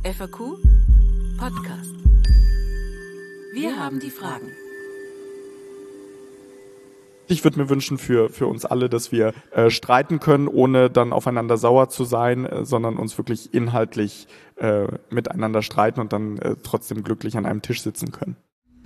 FAQ Podcast. Wir haben die Fragen. Ich würde mir wünschen für uns alle, dass wir streiten können, ohne dann aufeinander sauer zu sein, sondern uns wirklich inhaltlich miteinander streiten und dann trotzdem glücklich an einem Tisch sitzen können.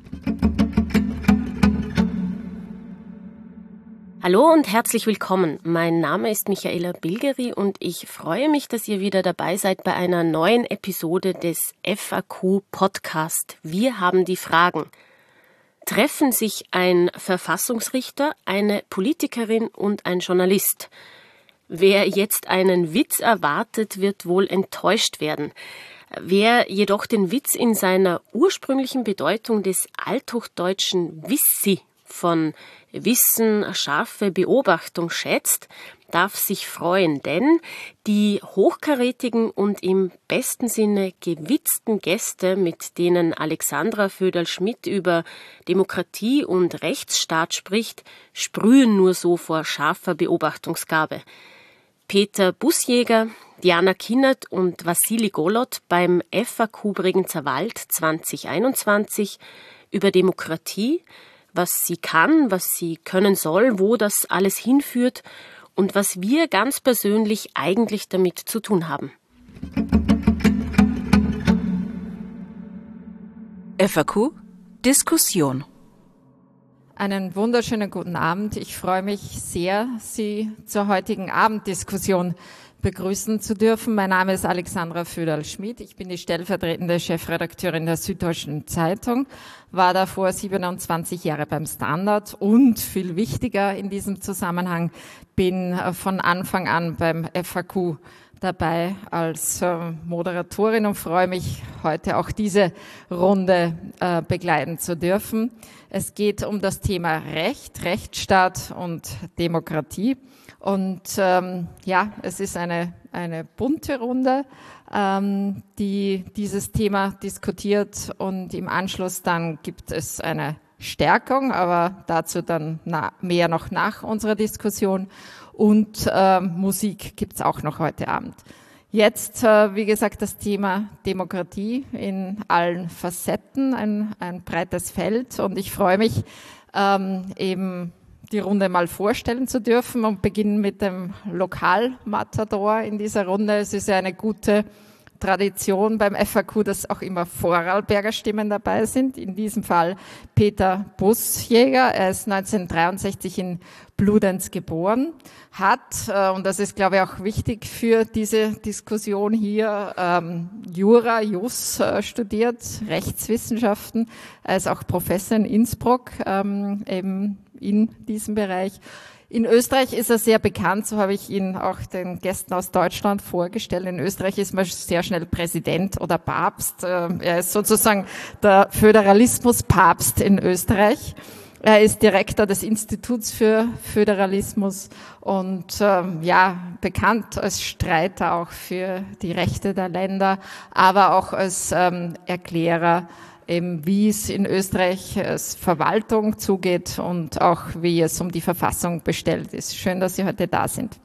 Hallo und herzlich willkommen. Mein Name ist Michaela Bilgeri und ich freue mich, dass ihr wieder dabei seid bei einer neuen Episode des FAQ Podcast. Wir haben die Fragen. Treffen sich ein Verfassungsrichter, eine Politikerin und ein Journalist. Wer jetzt einen Witz erwartet, wird wohl enttäuscht werden. Wer jedoch den Witz in seiner ursprünglichen Bedeutung des althochdeutschen Wissi von Wissen, scharfe Beobachtung schätzt, darf sich freuen, denn die hochkarätigen und im besten Sinne gewitzten Gäste, mit denen Alexandra Föderl-Schmidt über Demokratie und Rechtsstaat spricht, sprühen nur so vor scharfer Beobachtungsgabe. Peter Bussjäger, Diana Kinnert und Wassili Golod beim FAQ Bregenzer Wald 2021 über Demokratie, was sie kann, was sie können soll, wo das alles hinführt und was wir ganz persönlich eigentlich damit zu tun haben. FAQ Diskussion. Einen wunderschönen guten Abend. Ich freue mich sehr, Sie zur heutigen Abenddiskussion begrüßen zu dürfen. Mein Name ist Alexandra Föderl-Schmidt. Ich bin die stellvertretende Chefredakteurin der Süddeutschen Zeitung, war davor 27 Jahre beim Standard und viel wichtiger in diesem Zusammenhang bin von Anfang an beim FAQ dabei als Moderatorin und freue mich, heute auch diese Runde begleiten zu dürfen. Es geht um das Thema Recht, Rechtsstaat und Demokratie. Und es ist eine bunte Runde, die dieses Thema diskutiert und im Anschluss dann gibt es eine Stärkung, aber dazu dann mehr noch nach unserer Diskussion und Musik gibt's auch noch heute Abend. Jetzt, wie gesagt, das Thema Demokratie in allen Facetten, ein breites Feld und ich freue mich eben die Runde mal vorstellen zu dürfen und beginnen mit dem Lokalmatador in dieser Runde. Es ist ja eine gute Tradition beim FAQ, dass auch immer Vorarlberger Stimmen dabei sind. In diesem Fall Peter Bussjäger. Er ist 1963 in Bludenz geboren, hat, und das ist, glaube ich, auch wichtig für diese Diskussion hier, Jus studiert, Rechtswissenschaften. Er ist auch Professor in Innsbruck, eben in diesem Bereich. In Österreich ist er sehr bekannt, so habe ich ihn auch den Gästen aus Deutschland vorgestellt. In Österreich ist man sehr schnell Präsident oder Papst. Er ist sozusagen der Föderalismus-Papst in Österreich. Er ist Direktor des Instituts für Föderalismus und bekannt als Streiter auch für die Rechte der Länder, aber auch als Erklärer, eben wie es in Österreich als Verwaltung zugeht und auch wie es um die Verfassung bestellt ist. Schön, dass Sie heute da sind.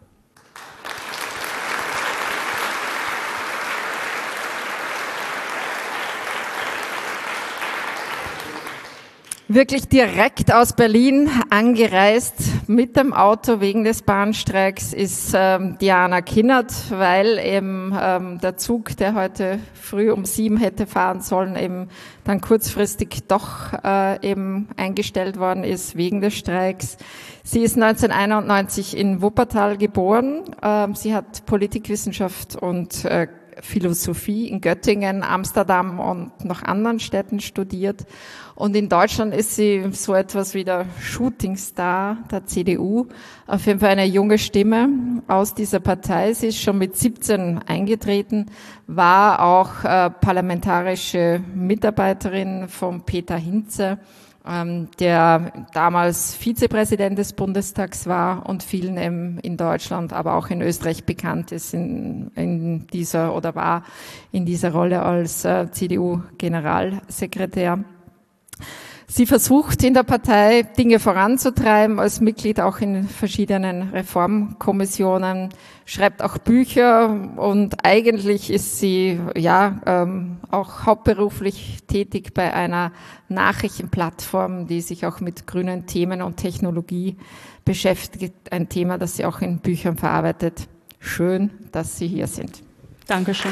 Wirklich direkt aus Berlin angereist mit dem Auto wegen des Bahnstreiks ist Diana Kinnert, weil eben der Zug, der heute früh um 7 hätte fahren sollen, eben dann kurzfristig doch eben eingestellt worden ist wegen des Streiks. Sie ist 1991 in Wuppertal geboren. Sie hat Politikwissenschaft und Philosophie in Göttingen, Amsterdam und noch anderen Städten studiert. Und in Deutschland ist sie so etwas wie der Shootingstar der CDU. Auf jeden Fall eine junge Stimme aus dieser Partei. Sie ist schon mit 17 eingetreten, war auch parlamentarische Mitarbeiterin von Peter Hinze, der damals Vizepräsident des Bundestags war und vielen in Deutschland, aber auch in Österreich bekannt ist in dieser oder war in dieser Rolle als CDU-Generalsekretär. Sie versucht in der Partei Dinge voranzutreiben, als Mitglied auch in verschiedenen Reformkommissionen, schreibt auch Bücher und eigentlich ist sie auch hauptberuflich tätig bei einer Nachrichtenplattform, die sich auch mit grünen Themen und Technologie beschäftigt. Ein Thema, das sie auch in Büchern verarbeitet. Schön, dass Sie hier sind. Dankeschön.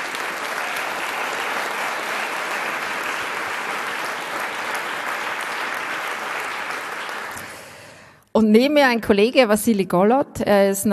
Und neben mir ein Kollege, Wassili Golod. Er ist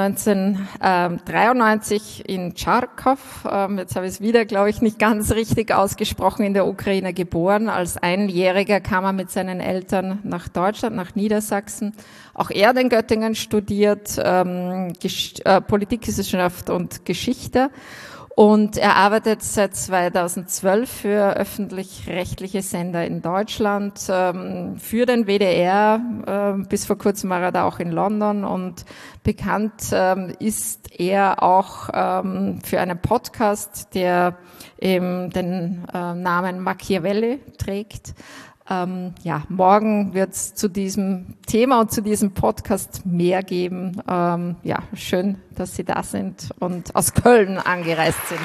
1993 in Charkow, jetzt habe ich es wieder, glaube ich, nicht ganz richtig ausgesprochen, in der Ukraine geboren. Als Einjähriger kam er mit seinen Eltern nach Deutschland, nach Niedersachsen. Auch er hat in Göttingen studiert, Politikwissenschaft und Geschichte. Und er arbeitet seit 2012 für öffentlich-rechtliche Sender in Deutschland, für den WDR. Bis vor kurzem war er da auch in London und bekannt ist er auch für einen Podcast, der den Namen Machiavelli trägt. Morgen wird es zu diesem Thema und zu diesem Podcast mehr geben. Schön, dass Sie da sind und aus Köln angereist sind.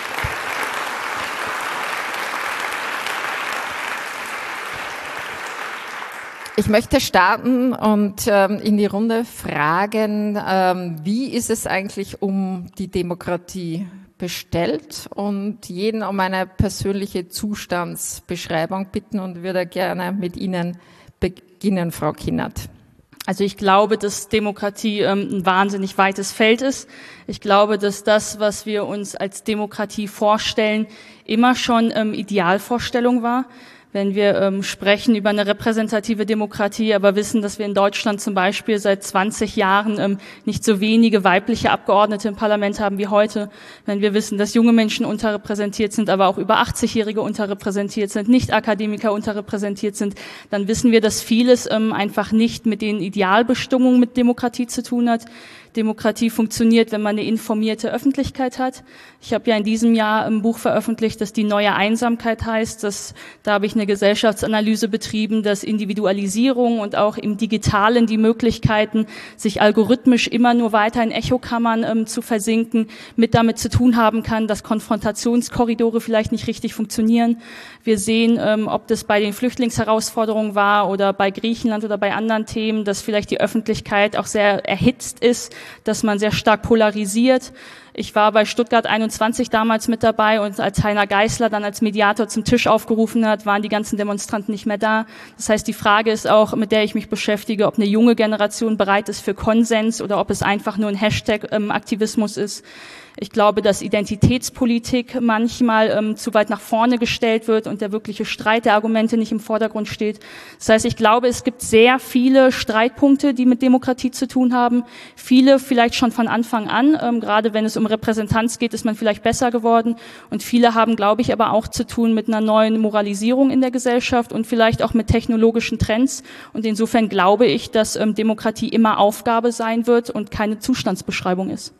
Ich möchte starten und in die Runde fragen, wie ist es eigentlich um die Demokratie bestellt, und jeden um eine persönliche Zustandsbeschreibung bitten und würde gerne mit Ihnen beginnen, Frau Kinnert. Also ich glaube, dass Demokratie ein wahnsinnig weites Feld ist. Ich glaube, dass das, was wir uns als Demokratie vorstellen, immer schon Idealvorstellung war. Wenn wir sprechen über eine repräsentative Demokratie, aber wissen, dass wir in Deutschland zum Beispiel seit 20 Jahren nicht so wenige weibliche Abgeordnete im Parlament haben wie heute, wenn wir wissen, dass junge Menschen unterrepräsentiert sind, aber auch über 80-Jährige unterrepräsentiert sind, Nicht-Akademiker unterrepräsentiert sind, dann wissen wir, dass vieles einfach nicht mit den Idealbestimmungen mit Demokratie zu tun hat. Demokratie funktioniert, wenn man eine informierte Öffentlichkeit hat. Ich habe ja in diesem Jahr ein Buch veröffentlicht, das die neue Einsamkeit heißt. Da habe ich eine Gesellschaftsanalyse betrieben, dass Individualisierung und auch im Digitalen die Möglichkeiten, sich algorithmisch immer nur weiter in Echokammern zu versinken, mit damit zu tun haben kann, dass Konfrontationskorridore vielleicht nicht richtig funktionieren. Wir sehen, ob das bei den Flüchtlingsherausforderungen war oder bei Griechenland oder bei anderen Themen, dass vielleicht die Öffentlichkeit auch sehr erhitzt ist, dass man sehr stark polarisiert. Ich war bei Stuttgart 21 damals mit dabei, und als Heiner Geißler dann als Mediator zum Tisch aufgerufen hat, waren die ganzen Demonstranten nicht mehr da. Das heißt, die Frage ist auch, mit der ich mich beschäftige, ob eine junge Generation bereit ist für Konsens oder ob es einfach nur ein Hashtag-Aktivismus ist. Ich glaube, dass Identitätspolitik manchmal zu weit nach vorne gestellt wird und der wirkliche Streit der Argumente nicht im Vordergrund steht. Das heißt, ich glaube, es gibt sehr viele Streitpunkte, die mit Demokratie zu tun haben. Viele vielleicht schon von Anfang an. Gerade wenn es um Repräsentanz geht, ist man vielleicht besser geworden. Und viele haben, glaube ich, aber auch zu tun mit einer neuen Moralisierung in der Gesellschaft und vielleicht auch mit technologischen Trends. Und insofern glaube ich, dass Demokratie immer Aufgabe sein wird und keine Zustandsbeschreibung ist.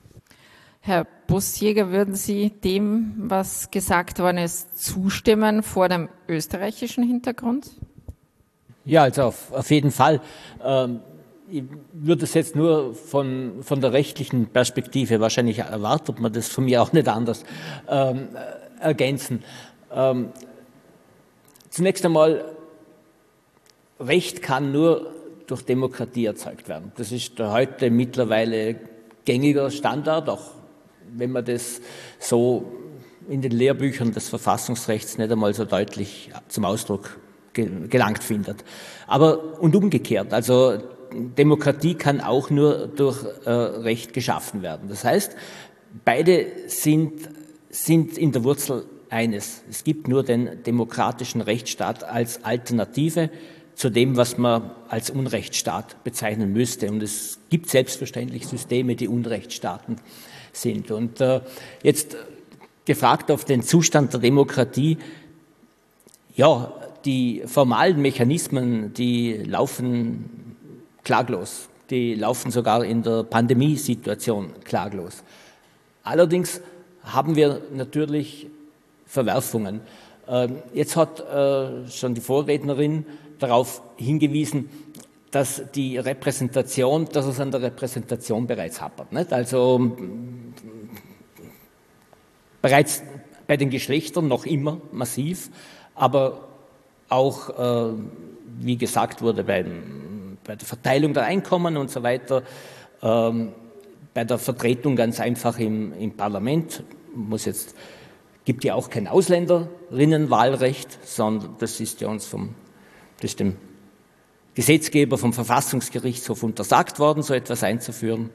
Herr Bussjäger, würden Sie dem, was gesagt worden ist, zustimmen vor dem österreichischen Hintergrund? Ja, also auf jeden Fall. Ich würde es jetzt nur von der rechtlichen Perspektive, wahrscheinlich erwartet man das von mir auch nicht anders, ergänzen. Zunächst einmal, Recht kann nur durch Demokratie erzeugt werden. Das ist heute mittlerweile gängiger Standard, auch wenn man das so in den Lehrbüchern des Verfassungsrechts nicht einmal so deutlich zum Ausdruck gelangt findet. Aber und umgekehrt, also Demokratie kann auch nur durch Recht geschaffen werden. Das heißt, beide sind in der Wurzel eines. Es gibt nur den demokratischen Rechtsstaat als Alternative zu dem, was man als Unrechtsstaat bezeichnen müsste. Und es gibt selbstverständlich Systeme, die Unrechtsstaaten sind. Und jetzt gefragt auf den Zustand der Demokratie, ja, die formalen Mechanismen, die laufen klaglos. Die laufen sogar in der Pandemiesituation klaglos. Allerdings haben wir natürlich Verwerfungen. Jetzt hat schon die Vorrednerin darauf hingewiesen, dass es an der Repräsentation bereits hapert. Nicht? Also bereits bei den Geschlechtern noch immer massiv, aber auch, wie gesagt wurde, bei der Verteilung der Einkommen und so weiter, bei der Vertretung ganz einfach im Parlament, gibt ja auch kein Ausländerinnenwahlrecht, sondern das ist ja uns dem Gesetzgeber vom Verfassungsgerichtshof untersagt worden, so etwas einzuführen.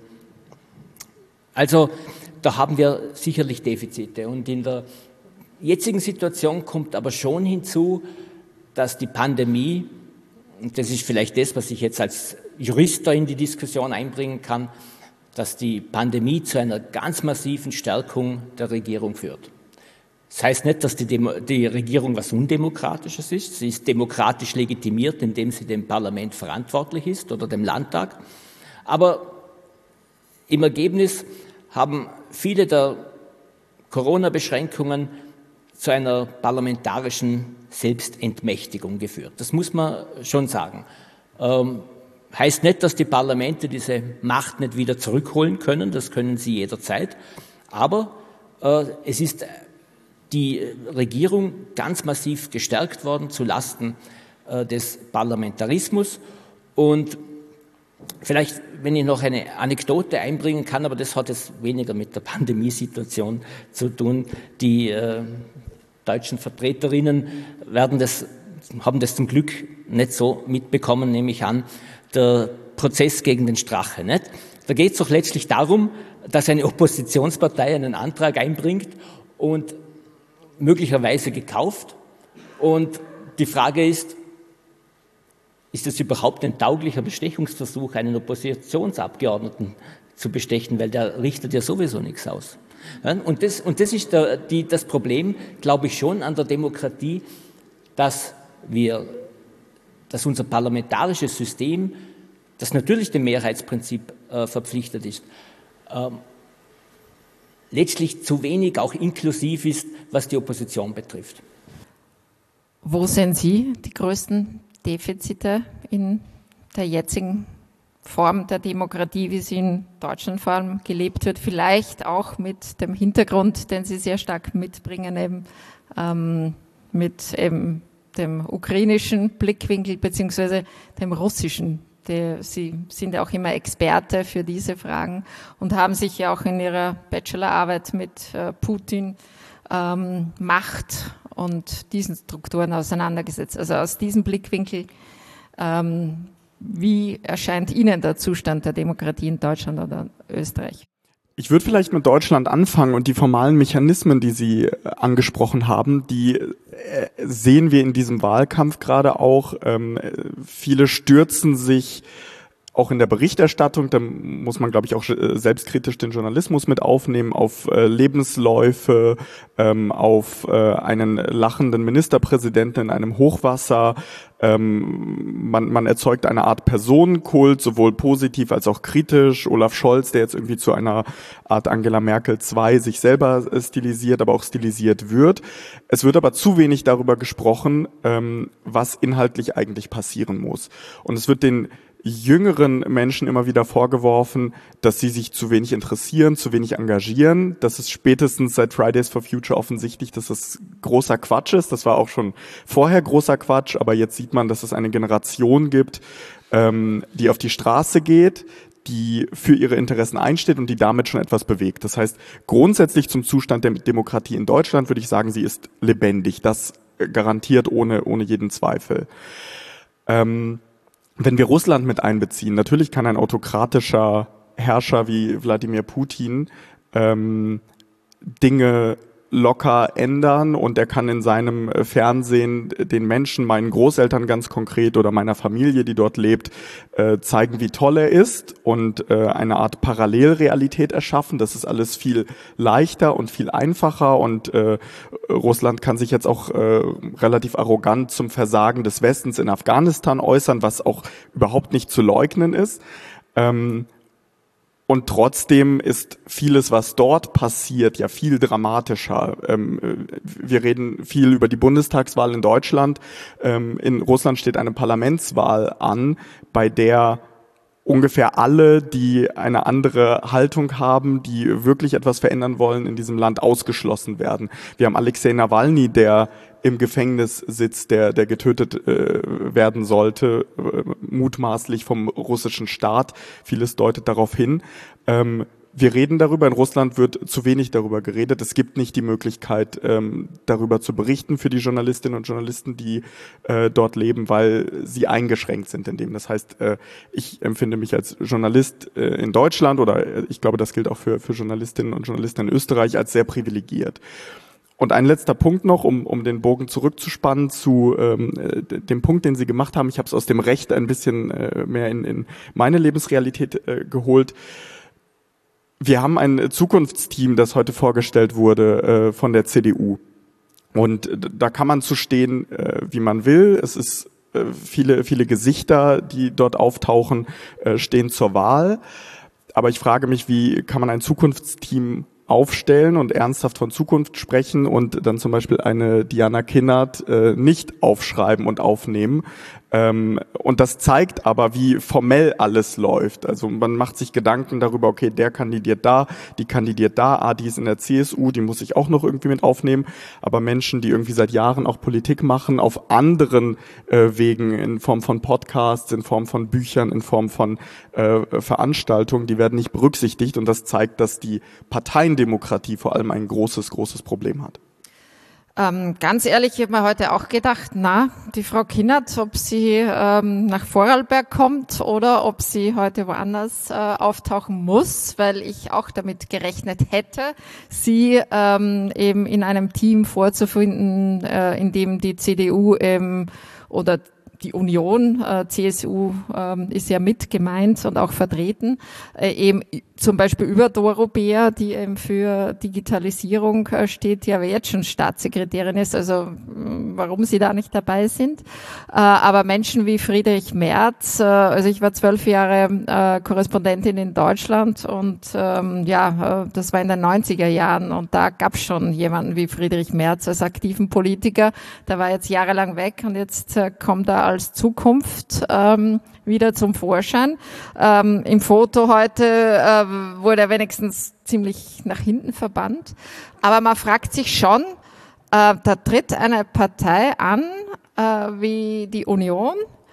Also da haben wir sicherlich Defizite. Und in der jetzigen Situation kommt aber schon hinzu, dass die Pandemie, und das ist vielleicht das, was ich jetzt als Jurist da in die Diskussion einbringen kann, dass die Pandemie zu einer ganz massiven Stärkung der Regierung führt. Das heißt nicht, dass die Regierung was Undemokratisches ist. Sie ist demokratisch legitimiert, indem sie dem Parlament verantwortlich ist oder dem Landtag. Aber im Ergebnis haben viele der Corona-Beschränkungen zu einer parlamentarischen Selbstentmächtigung geführt. Das muss man schon sagen. Heißt nicht, dass die Parlamente diese Macht nicht wieder zurückholen können. Das können sie jederzeit. Aber es ist die Regierung ganz massiv gestärkt worden zulasten des Parlamentarismus. Und vielleicht, wenn ich noch eine Anekdote einbringen kann, aber das hat jetzt weniger mit der Pandemiesituation zu tun. Die deutschen Vertreterinnen haben das zum Glück nicht so mitbekommen, nehme ich an, der Prozess gegen den Strache. Nicht? Da geht es doch letztlich darum, dass eine Oppositionspartei einen Antrag einbringt und möglicherweise gekauft. Und die Frage ist es überhaupt ein tauglicher Bestechungsversuch, einen Oppositionsabgeordneten zu bestechen, weil der richtet ja sowieso nichts aus. Und das ist das Problem, glaube ich, schon an der Demokratie, dass unser parlamentarisches System, das natürlich dem Mehrheitsprinzip verpflichtet ist, letztlich zu wenig auch inklusiv ist, was die Opposition betrifft. Wo sehen Sie die größten Defizite in der jetzigen Form der Demokratie, wie sie in Deutschland vor allem gelebt wird? Vielleicht auch mit dem Hintergrund, den Sie sehr stark mitbringen, eben mit eben dem ukrainischen Blickwinkel beziehungsweise dem russischen. Sie sind ja auch immer Experte für diese Fragen und haben sich ja auch in Ihrer Bachelorarbeit mit Putin, Macht und diesen Strukturen auseinandergesetzt. Also aus diesem Blickwinkel, wie erscheint Ihnen der Zustand der Demokratie in Deutschland oder Österreich? Ich würde vielleicht mit Deutschland anfangen und die formalen Mechanismen, die Sie angesprochen haben, die sehen wir in diesem Wahlkampf gerade auch. Viele stürzen sich auch in der Berichterstattung, da muss man, glaube ich, auch selbstkritisch den Journalismus mit aufnehmen, auf Lebensläufe, auf einen lachenden Ministerpräsidenten in einem Hochwasser. Man erzeugt eine Art Personenkult, sowohl positiv als auch kritisch. Olaf Scholz, der jetzt irgendwie zu einer Art Angela Merkel 2 sich selber stilisiert, aber auch stilisiert wird. Es wird aber zu wenig darüber gesprochen, was inhaltlich eigentlich passieren muss. Und es wird den jüngeren Menschen immer wieder vorgeworfen, dass sie sich zu wenig interessieren, zu wenig engagieren. Das ist spätestens seit Fridays for Future offensichtlich, dass das großer Quatsch ist. Das war auch schon vorher großer Quatsch, aber jetzt sieht man, dass es eine Generation gibt, die auf die Straße geht, die für ihre Interessen einsteht und die damit schon etwas bewegt. Das heißt, grundsätzlich zum Zustand der Demokratie in Deutschland würde ich sagen, sie ist lebendig. Das garantiert ohne jeden Zweifel. Wenn wir Russland mit einbeziehen, natürlich kann ein autokratischer Herrscher wie Wladimir Putin Dinge locker ändern und er kann in seinem Fernsehen den Menschen, meinen Großeltern ganz konkret oder meiner Familie, die dort lebt, zeigen, wie toll er ist und eine Art Parallelrealität erschaffen. Das ist alles viel leichter und viel einfacher und Russland kann sich jetzt auch relativ arrogant zum Versagen des Westens in Afghanistan äußern, was auch überhaupt nicht zu leugnen ist. Und trotzdem ist vieles, was dort passiert, ja viel dramatischer. Wir reden viel über die Bundestagswahl in Deutschland. In Russland steht eine Parlamentswahl an, bei der ungefähr alle, die eine andere Haltung haben, die wirklich etwas verändern wollen, in diesem Land ausgeschlossen werden. Wir haben Alexei Nawalny, der im Gefängnis sitzt, der getötet werden sollte, mutmaßlich vom russischen Staat. Vieles deutet darauf hin. Wir reden darüber, in Russland wird zu wenig darüber geredet. Es gibt nicht die Möglichkeit, darüber zu berichten für die Journalistinnen und Journalisten, die dort leben, weil sie eingeschränkt sind in dem. Das heißt, ich empfinde mich als Journalist in Deutschland, oder ich glaube, das gilt auch für Journalistinnen und Journalisten in Österreich, als sehr privilegiert. Und ein letzter Punkt noch, um den Bogen zurückzuspannen zu dem Punkt, den Sie gemacht haben. Ich habe es aus dem Recht ein bisschen mehr in meine Lebensrealität geholt. Wir haben ein Zukunftsteam, das heute vorgestellt wurde von der CDU. Und da kann man zu stehen, wie man will. Es ist viele Gesichter, die dort auftauchen, stehen zur Wahl. Aber ich frage mich, wie kann man ein Zukunftsteam aufstellen und ernsthaft von Zukunft sprechen und dann zum Beispiel eine Diana Kinnert nicht aufschreiben und aufnehmen. Und das zeigt aber, wie formell alles läuft. Also man macht sich Gedanken darüber, okay, der kandidiert da, die kandidiert da, die ist in der CSU, die muss ich auch noch irgendwie mit aufnehmen. Aber Menschen, die irgendwie seit Jahren auch Politik machen, auf anderen Wegen, in Form von Podcasts, in Form von Büchern, in Form von Veranstaltungen, die werden nicht berücksichtigt. Und das zeigt, dass die Parteiendemokratie vor allem ein großes Problem hat. Ganz ehrlich, ich habe mir heute auch gedacht, die Frau Kinnert, ob sie nach Vorarlberg kommt oder ob sie heute woanders auftauchen muss, weil ich auch damit gerechnet hätte, sie eben in einem Team vorzufinden, in dem die CDU oder die Union, CSU ist ja mit gemeint und auch vertreten, eben zum Beispiel über Doro Beer, die eben für Digitalisierung steht, die aber jetzt schon Staatssekretärin ist, also warum sie da nicht dabei sind. Aber Menschen wie Friedrich Merz, also ich war 12 Jahre Korrespondentin in Deutschland und das war in den 90er Jahren und da gab es schon jemanden wie Friedrich Merz als aktiven Politiker, der war jetzt jahrelang weg und jetzt kommt er als Zukunft wieder zum Vorschein. Im Foto heute wurde er wenigstens ziemlich nach hinten verbannt. Aber man fragt sich schon, da tritt eine Partei an wie die Union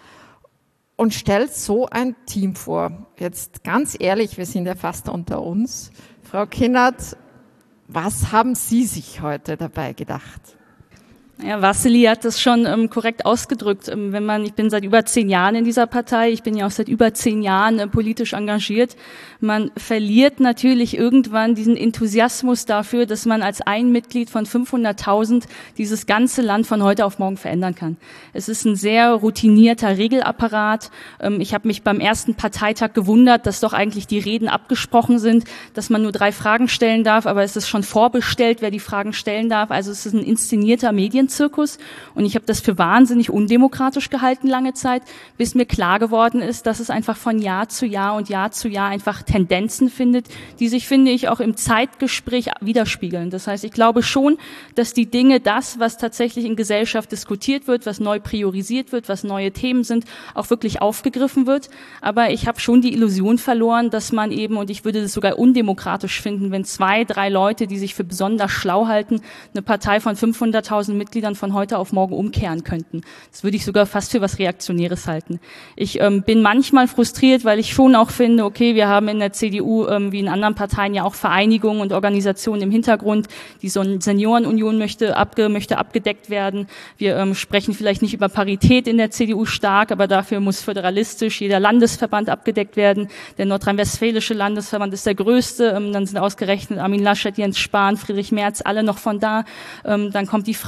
und stellt so ein Team vor. Jetzt ganz ehrlich, wir sind ja fast unter uns. Frau Kinnert, was haben Sie sich heute dabei gedacht? Ja, Wassily hat das schon korrekt ausgedrückt. Ich bin seit über 10 Jahren in dieser Partei, ich bin ja auch seit über 10 Jahren politisch engagiert. Man verliert natürlich irgendwann diesen Enthusiasmus dafür, dass man als ein Mitglied von 500.000 dieses ganze Land von heute auf morgen verändern kann. Es ist ein sehr routinierter Regelapparat. Ich habe mich beim ersten Parteitag gewundert, dass doch eigentlich die Reden abgesprochen sind, dass man nur 3 Fragen stellen darf, aber es ist schon vorbestellt, wer die Fragen stellen darf. Also es ist ein inszenierter Medienzirkus und ich habe das für wahnsinnig undemokratisch gehalten lange Zeit, bis mir klar geworden ist, dass es einfach von Jahr zu Jahr und Jahr zu Jahr einfach Tendenzen findet, die sich, finde ich, auch im Zeitgespräch widerspiegeln. Das heißt, ich glaube schon, dass die Dinge, das, was tatsächlich in Gesellschaft diskutiert wird, was neu priorisiert wird, was neue Themen sind, auch wirklich aufgegriffen wird. Aber ich habe schon die Illusion verloren, dass man eben, und ich würde das sogar undemokratisch finden, wenn 2, 3 Leute, die sich für besonders schlau halten, eine Partei von 500.000 Mitgliedern von heute auf morgen umkehren könnten. Das würde ich sogar fast für was Reaktionäres halten. Ich bin manchmal frustriert, weil ich schon auch finde, okay, wir haben in der CDU wie in anderen Parteien ja auch Vereinigungen und Organisationen im Hintergrund. Die Seniorenunion möchte abgedeckt werden. Wir sprechen vielleicht nicht über Parität in der CDU stark, aber dafür muss föderalistisch jeder Landesverband abgedeckt werden. Der nordrhein-westfälische Landesverband ist der größte. Dann sind ausgerechnet Armin Laschet, Jens Spahn, Friedrich Merz alle noch von da. Dann kommt die Frauenunion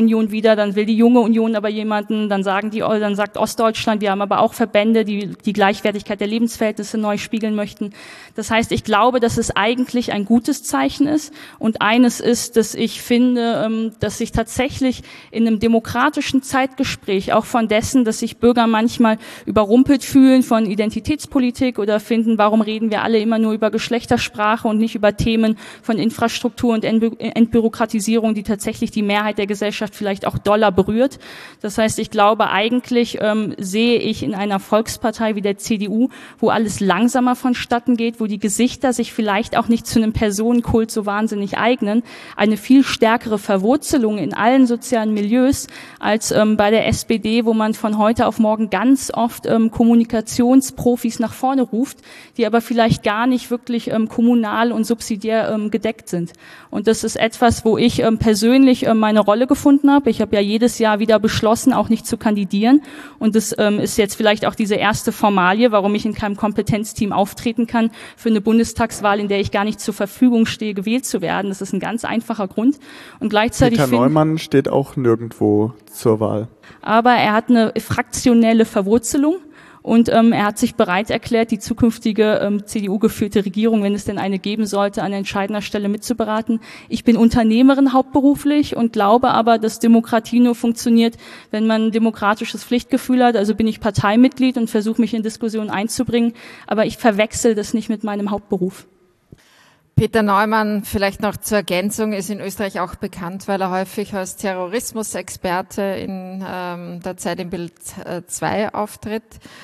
Union wieder, dann will die junge Union aber jemanden, dann sagt Ostdeutschland, wir haben aber auch Verbände, die die Gleichwertigkeit der Lebensverhältnisse neu spiegeln möchten. Das heißt, ich glaube, dass es eigentlich ein gutes Zeichen ist und eines ist, dass ich finde, dass sich tatsächlich in einem demokratischen Zeitgespräch auch von dessen, dass sich Bürger manchmal überrumpelt fühlen von Identitätspolitik oder finden, warum reden wir alle immer nur über Geschlechtersprache und nicht über Themen von Infrastruktur und Entbürokratisierung, die tatsächlich die Mehrheit der Gesellschaft vielleicht auch doller berührt. Das heißt, ich glaube, eigentlich sehe ich in einer Volkspartei wie der CDU, wo alles langsamer vonstatten geht, wo die Gesichter sich vielleicht auch nicht zu einem Personenkult so wahnsinnig eignen, eine viel stärkere Verwurzelung in allen sozialen Milieus als bei der SPD, wo man von heute auf morgen ganz oft Kommunikationsprofis nach vorne ruft, die aber vielleicht gar nicht wirklich kommunal und subsidiär gedeckt sind. Und das ist etwas, wo ich persönlich meine Rolle gefunden habe. Ich habe ja jedes Jahr wieder beschlossen, auch nicht zu kandidieren. Und das ist jetzt vielleicht auch diese erste Formalie, warum ich in keinem Kompetenzteam auftreten kann, für eine Bundestagswahl, in der ich gar nicht zur Verfügung stehe, gewählt zu werden. Das ist ein ganz einfacher Grund. Und gleichzeitig Peter Neumann steht auch nirgendwo zur Wahl. Aber er hat eine fraktionelle Verwurzelung. Und er hat sich bereit erklärt, die zukünftige CDU-geführte Regierung, wenn es denn eine geben sollte, an entscheidender Stelle mitzuberaten. Ich bin Unternehmerin hauptberuflich und glaube aber, dass Demokratie nur funktioniert, wenn man ein demokratisches Pflichtgefühl hat. Also bin ich Parteimitglied und versuche mich in Diskussionen einzubringen. Aber ich verwechsel das nicht mit meinem Hauptberuf. Peter Neumann, vielleicht noch zur Ergänzung, ist in Österreich auch bekannt, weil er häufig als Terrorismusexperte in der Zeit im Bild 2 auftritt.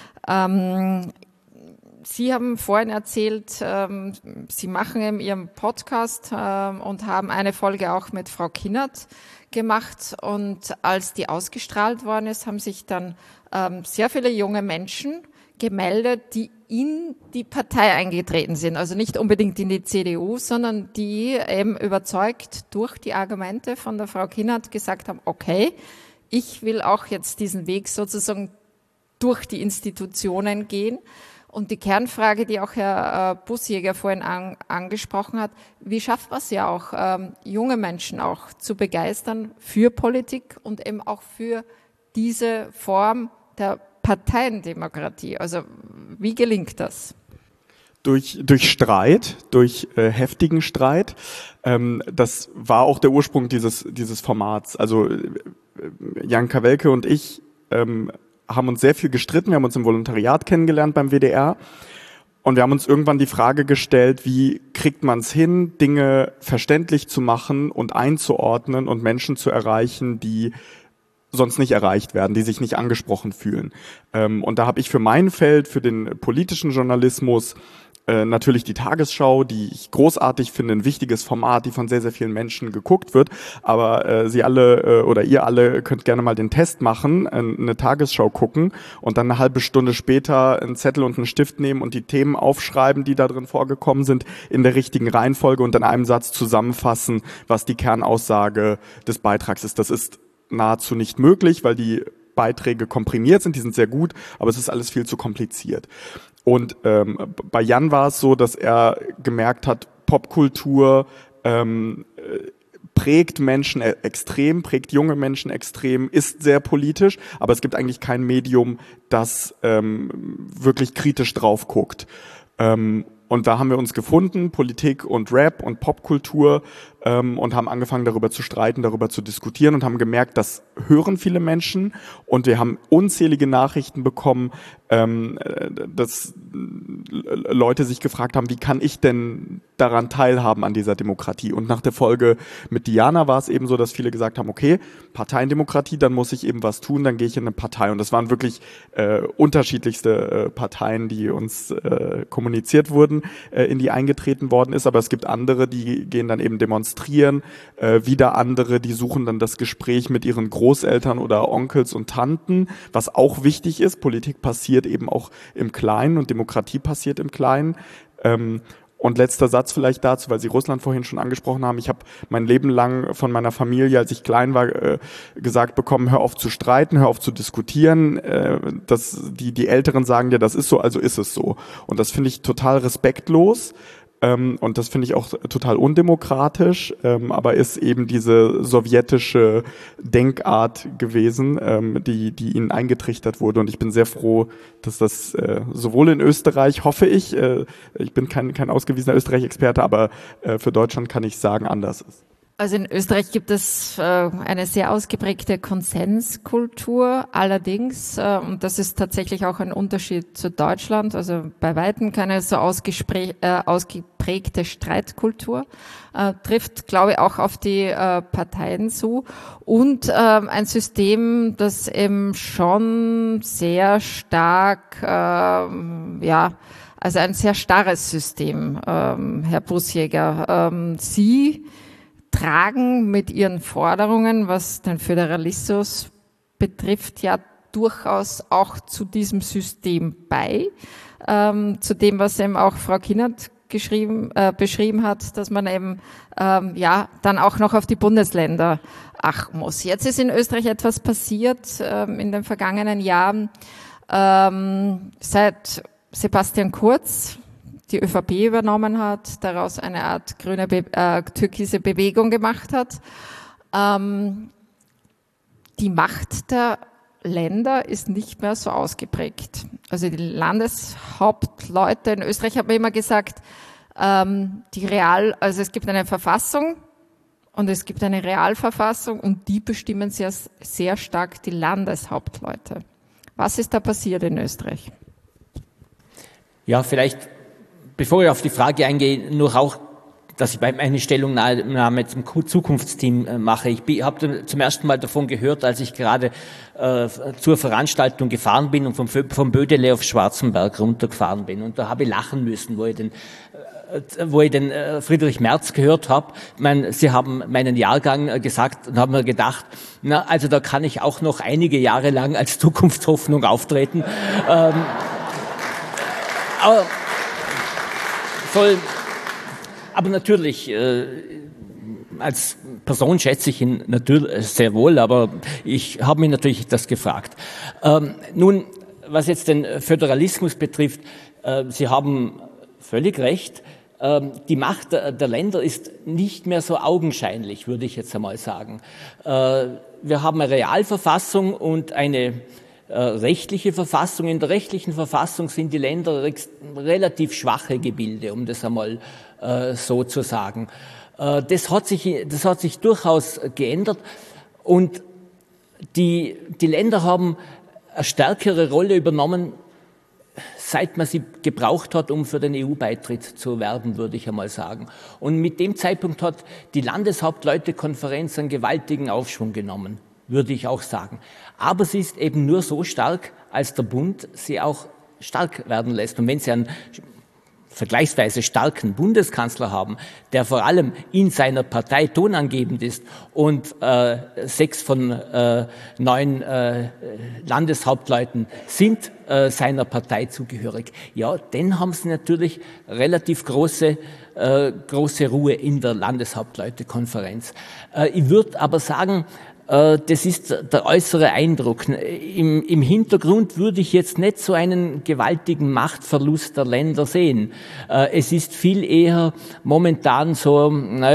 Sie haben vorhin erzählt, Sie machen in Ihrem Podcast und haben eine Folge auch mit Frau Kinnert gemacht. Und als die ausgestrahlt worden ist, haben sich dann sehr viele junge Menschen gemeldet, die in die Partei eingetreten sind. Also nicht unbedingt in die CDU, sondern die eben überzeugt durch die Argumente von der Frau Kinnert gesagt haben, okay, ich will auch jetzt diesen Weg sozusagen durch die Institutionen gehen. Und die Kernfrage, die auch Herr Bussjäger vorhin angesprochen hat, wie schafft man es ja auch, junge Menschen auch zu begeistern für Politik und eben auch für diese Form der Parteiendemokratie? Also wie gelingt das? Durch Streit, durch heftigen Streit. Das war auch der Ursprung dieses Formats. Also Jan Kawelke und ich haben uns sehr viel gestritten. Wir haben uns im Volontariat kennengelernt beim WDR. Und wir haben uns irgendwann die Frage gestellt, wie kriegt man es hin, Dinge verständlich zu machen und einzuordnen und Menschen zu erreichen, die sonst nicht erreicht werden, die sich nicht angesprochen fühlen. Und da habe ich für mein Feld, für den politischen Journalismus, natürlich die Tagesschau, die ich großartig finde, ein wichtiges Format, die von sehr, sehr vielen Menschen geguckt wird. Aber Sie alle oder ihr alle könnt gerne mal den Test machen, eine Tagesschau gucken und dann eine halbe Stunde später einen Zettel und einen Stift nehmen und die Themen aufschreiben, die da drin vorgekommen sind, in der richtigen Reihenfolge und in einem Satz zusammenfassen, was die Kernaussage des Beitrags ist. Das ist nahezu nicht möglich, weil die Beiträge komprimiert sind, die sind sehr gut, aber es ist alles viel zu kompliziert. Und bei Jan war es so, dass er gemerkt hat, Popkultur prägt Menschen extrem, prägt junge Menschen extrem, ist sehr politisch, aber es gibt eigentlich kein Medium, das wirklich kritisch drauf guckt. Und da haben wir uns gefunden, Politik und Rap und Popkultur, und haben angefangen, darüber zu streiten, darüber zu diskutieren und haben gemerkt, das hören viele Menschen und wir haben unzählige Nachrichten bekommen, dass Leute sich gefragt haben, wie kann ich denn daran teilhaben an dieser Demokratie? Und nach der Folge mit Diana war es eben so, dass viele gesagt haben, okay, Parteiendemokratie, dann muss ich eben was tun, dann gehe ich in eine Partei. Und das waren wirklich unterschiedlichste Parteien, die uns kommuniziert wurden, in die eingetreten worden ist. Aber es gibt andere, die gehen dann eben demonstrieren, wieder andere, die suchen dann das Gespräch mit ihren Großeltern oder Onkels und Tanten, was auch wichtig ist. Politik passiert eben auch im Kleinen und Demokratie passiert im Kleinen. Und letzter Satz vielleicht dazu, weil Sie Russland vorhin schon angesprochen haben. Ich habe mein Leben lang von meiner Familie, als ich klein war, gesagt bekommen, hör auf zu streiten, hör auf zu diskutieren. Die Älteren sagen dir, das ist so, also ist es so. Und das finde ich total respektlos. und das finde ich auch total undemokratisch, aber ist eben diese sowjetische Denkart gewesen, die ihnen eingetrichtert wurde, und ich bin sehr froh, dass das sowohl in Österreich, hoffe ich bin kein ausgewiesener Österreich-Experte, aber für Deutschland kann ich sagen, anders ist. Also in Österreich gibt es eine sehr ausgeprägte Konsenskultur, allerdings, und das ist tatsächlich auch ein Unterschied zu Deutschland, also bei Weitem keine so ausgeprägte Streitkultur, trifft, glaube ich, auch auf die Parteien zu, und ein System, das eben schon sehr stark, also ein sehr starres System, Herr Busjäger. Sie tragen mit ihren Forderungen, was den Föderalismus betrifft, ja durchaus auch zu diesem System bei, zu dem, was eben auch Frau Kienert beschrieben hat, dass man eben dann auch noch auf die Bundesländer achten muss. Jetzt ist in Österreich etwas passiert in den vergangenen Jahren, seit Sebastian Kurz die ÖVP übernommen hat, daraus eine Art grüne türkise Bewegung gemacht hat. Die Macht der Länder ist nicht mehr so ausgeprägt. Also die Landeshauptleute in Österreich haben immer gesagt, also es gibt eine Verfassung und es gibt eine Realverfassung, und die bestimmen sehr, sehr stark die Landeshauptleute. Was ist da passiert in Österreich? Ja, vielleicht, bevor ich auf die Frage eingehe, nur auch, dass ich meine Stellungnahme zum Zukunftsteam mache. Ich habe zum ersten Mal davon gehört, als ich gerade zur Veranstaltung gefahren bin und vom Bödele auf Schwarzenberg runtergefahren bin. Und da habe ich lachen müssen, wo ich den Friedrich Merz gehört habe. Sie haben meinen Jahrgang gesagt und haben mir gedacht, also da kann ich auch noch einige Jahre lang als Zukunftshoffnung auftreten. Aber natürlich, als Person schätze ich ihn natürlich sehr wohl, aber ich habe mich natürlich das gefragt. Nun, was jetzt den Föderalismus betrifft, Sie haben völlig recht. Die Macht der Länder ist nicht mehr so augenscheinlich, würde ich jetzt einmal sagen. Wir haben eine Realverfassung und eine rechtliche Verfassung. In der rechtlichen Verfassung sind die Länder relativ schwache Gebilde, um das einmal so zu sagen. Das hat sich durchaus geändert, und die Länder haben eine stärkere Rolle übernommen, seit man sie gebraucht hat, um für den EU-Beitritt zu werben, würde ich einmal sagen. Und mit dem Zeitpunkt hat die Landeshauptleutekonferenz einen gewaltigen Aufschwung genommen, würde ich auch sagen. Aber sie ist eben nur so stark, als der Bund sie auch stark werden lässt. Und wenn sie einen vergleichsweise starken Bundeskanzler haben, der vor allem in seiner Partei tonangebend ist und 6 von 9 Landeshauptleuten sind seiner Partei zugehörig, ja, dann haben sie natürlich relativ große Ruhe in der Landeshauptleutekonferenz. Ich würde aber sagen, das ist der äußere Eindruck. Im Hintergrund würde ich jetzt nicht so einen gewaltigen Machtverlust der Länder sehen. Es ist viel eher momentan so,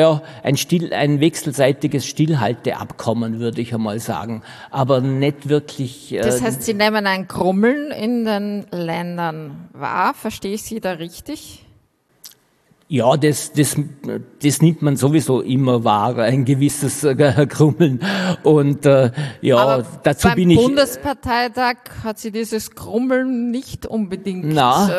ein wechselseitiges Stillhalteabkommen, würde ich einmal sagen. Aber nicht wirklich. Das heißt, Sie nehmen ein Grummeln in den Ländern wahr. Verstehe ich Sie da richtig? Ja, das nimmt man sowieso immer wahr, ein gewisses Grummeln. Und aber dazu bin ich. Beim Bundesparteitag hat sie dieses Grummeln nicht unbedingt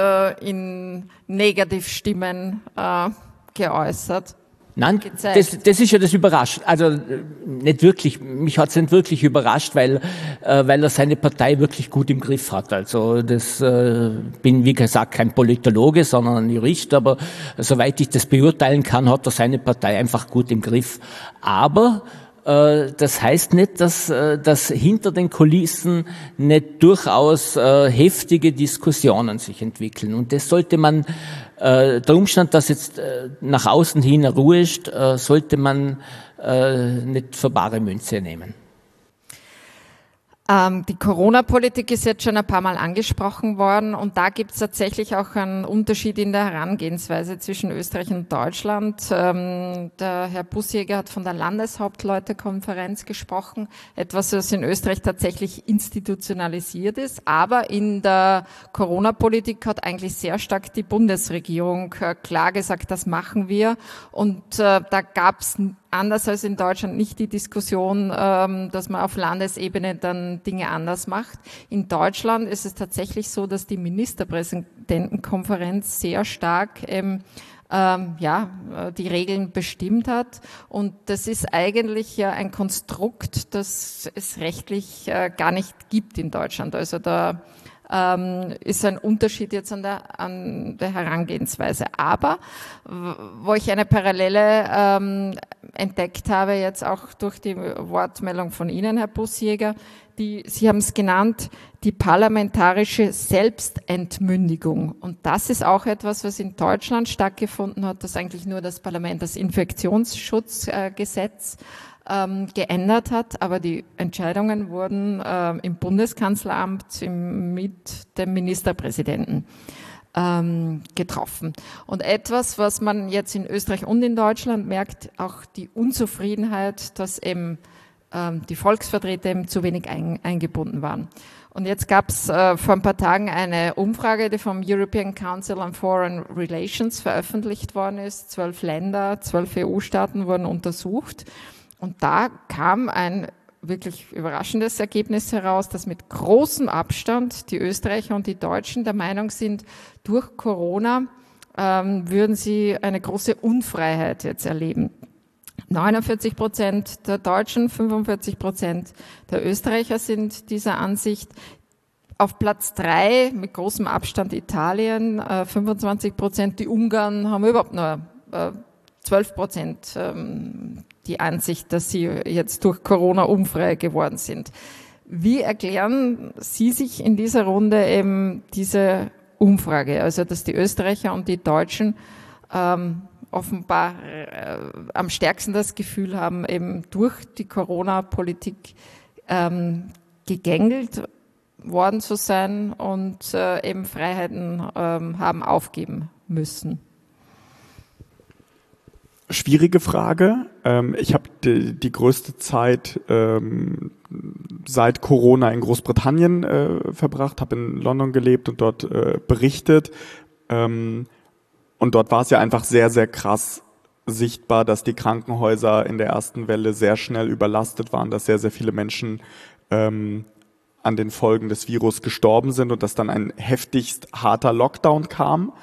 in Negativstimmen geäußert. Nein, das ist ja das überrascht. Also nicht wirklich. Mich hat es nicht wirklich überrascht, weil er seine Partei wirklich gut im Griff hat. Also das bin wie gesagt kein Politologe, sondern ein Jurist. Aber soweit ich das beurteilen kann, hat er seine Partei einfach gut im Griff. Aber das heißt nicht, dass hinter den Kulissen nicht durchaus heftige Diskussionen sich entwickeln. Und das sollte man, der Umstand, dass jetzt nach außen hin Ruhe ist, sollte man nicht für bare Münze nehmen. Die Corona-Politik ist jetzt schon ein paar Mal angesprochen worden und da gibt es tatsächlich auch einen Unterschied in der Herangehensweise zwischen Österreich und Deutschland. Der Herr Bussjäger hat von der Landeshauptleutekonferenz gesprochen, etwas, was in Österreich tatsächlich institutionalisiert ist, aber in der Corona-Politik hat eigentlich sehr stark die Bundesregierung klar gesagt, das machen wir und da gab es anders als in Deutschland nicht die Diskussion, dass man auf Landesebene dann Dinge anders macht. In Deutschland ist es tatsächlich so, dass die Ministerpräsidentenkonferenz sehr stark die Regeln bestimmt hat. Und das ist eigentlich ja ein Konstrukt, das es rechtlich gar nicht gibt in Deutschland. Also da ist ein Unterschied jetzt an der Herangehensweise. Aber wo ich eine Parallele entdeckt habe, jetzt auch durch die Wortmeldung von Ihnen, Herr Bussjäger, Sie haben es genannt, die parlamentarische Selbstentmündigung. Und das ist auch etwas, was in Deutschland stattgefunden hat, dass eigentlich nur das Parlament das Infektionsschutzgesetz geändert hat, aber die Entscheidungen wurden im Bundeskanzleramt mit dem Ministerpräsidenten getroffen. Und etwas, was man jetzt in Österreich und in Deutschland merkt, auch die Unzufriedenheit, dass eben die Volksvertreter eben zu wenig eingebunden waren. Und jetzt gab es vor ein paar Tagen eine Umfrage, die vom European Council on Foreign Relations veröffentlicht worden ist. 12 Länder, 12 EU-Staaten wurden untersucht. Und da kam ein wirklich überraschendes Ergebnis heraus, dass mit großem Abstand die Österreicher und die Deutschen der Meinung sind, durch Corona würden sie eine große Unfreiheit jetzt erleben. 49% der Deutschen, 45% der Österreicher sind dieser Ansicht. Auf Platz 3 mit großem Abstand Italien, 25%. Die Ungarn haben überhaupt nur 12% die Ansicht, dass sie jetzt durch Corona unfrei geworden sind. Wie erklären Sie sich in dieser Runde eben diese Umfrage, also dass die Österreicher und die Deutschen offenbar am stärksten das Gefühl haben, eben durch die Corona-Politik gegängelt worden zu sein und eben Freiheiten haben aufgeben müssen? Schwierige Frage. Ich habe die größte Zeit seit Corona in Großbritannien verbracht, habe in London gelebt und dort berichtet. Und dort war es ja einfach sehr, sehr krass sichtbar, dass die Krankenhäuser in der ersten Welle sehr schnell überlastet waren, dass sehr, sehr viele Menschen an den Folgen des Virus gestorben sind und dass dann ein heftigst harter Lockdown kam.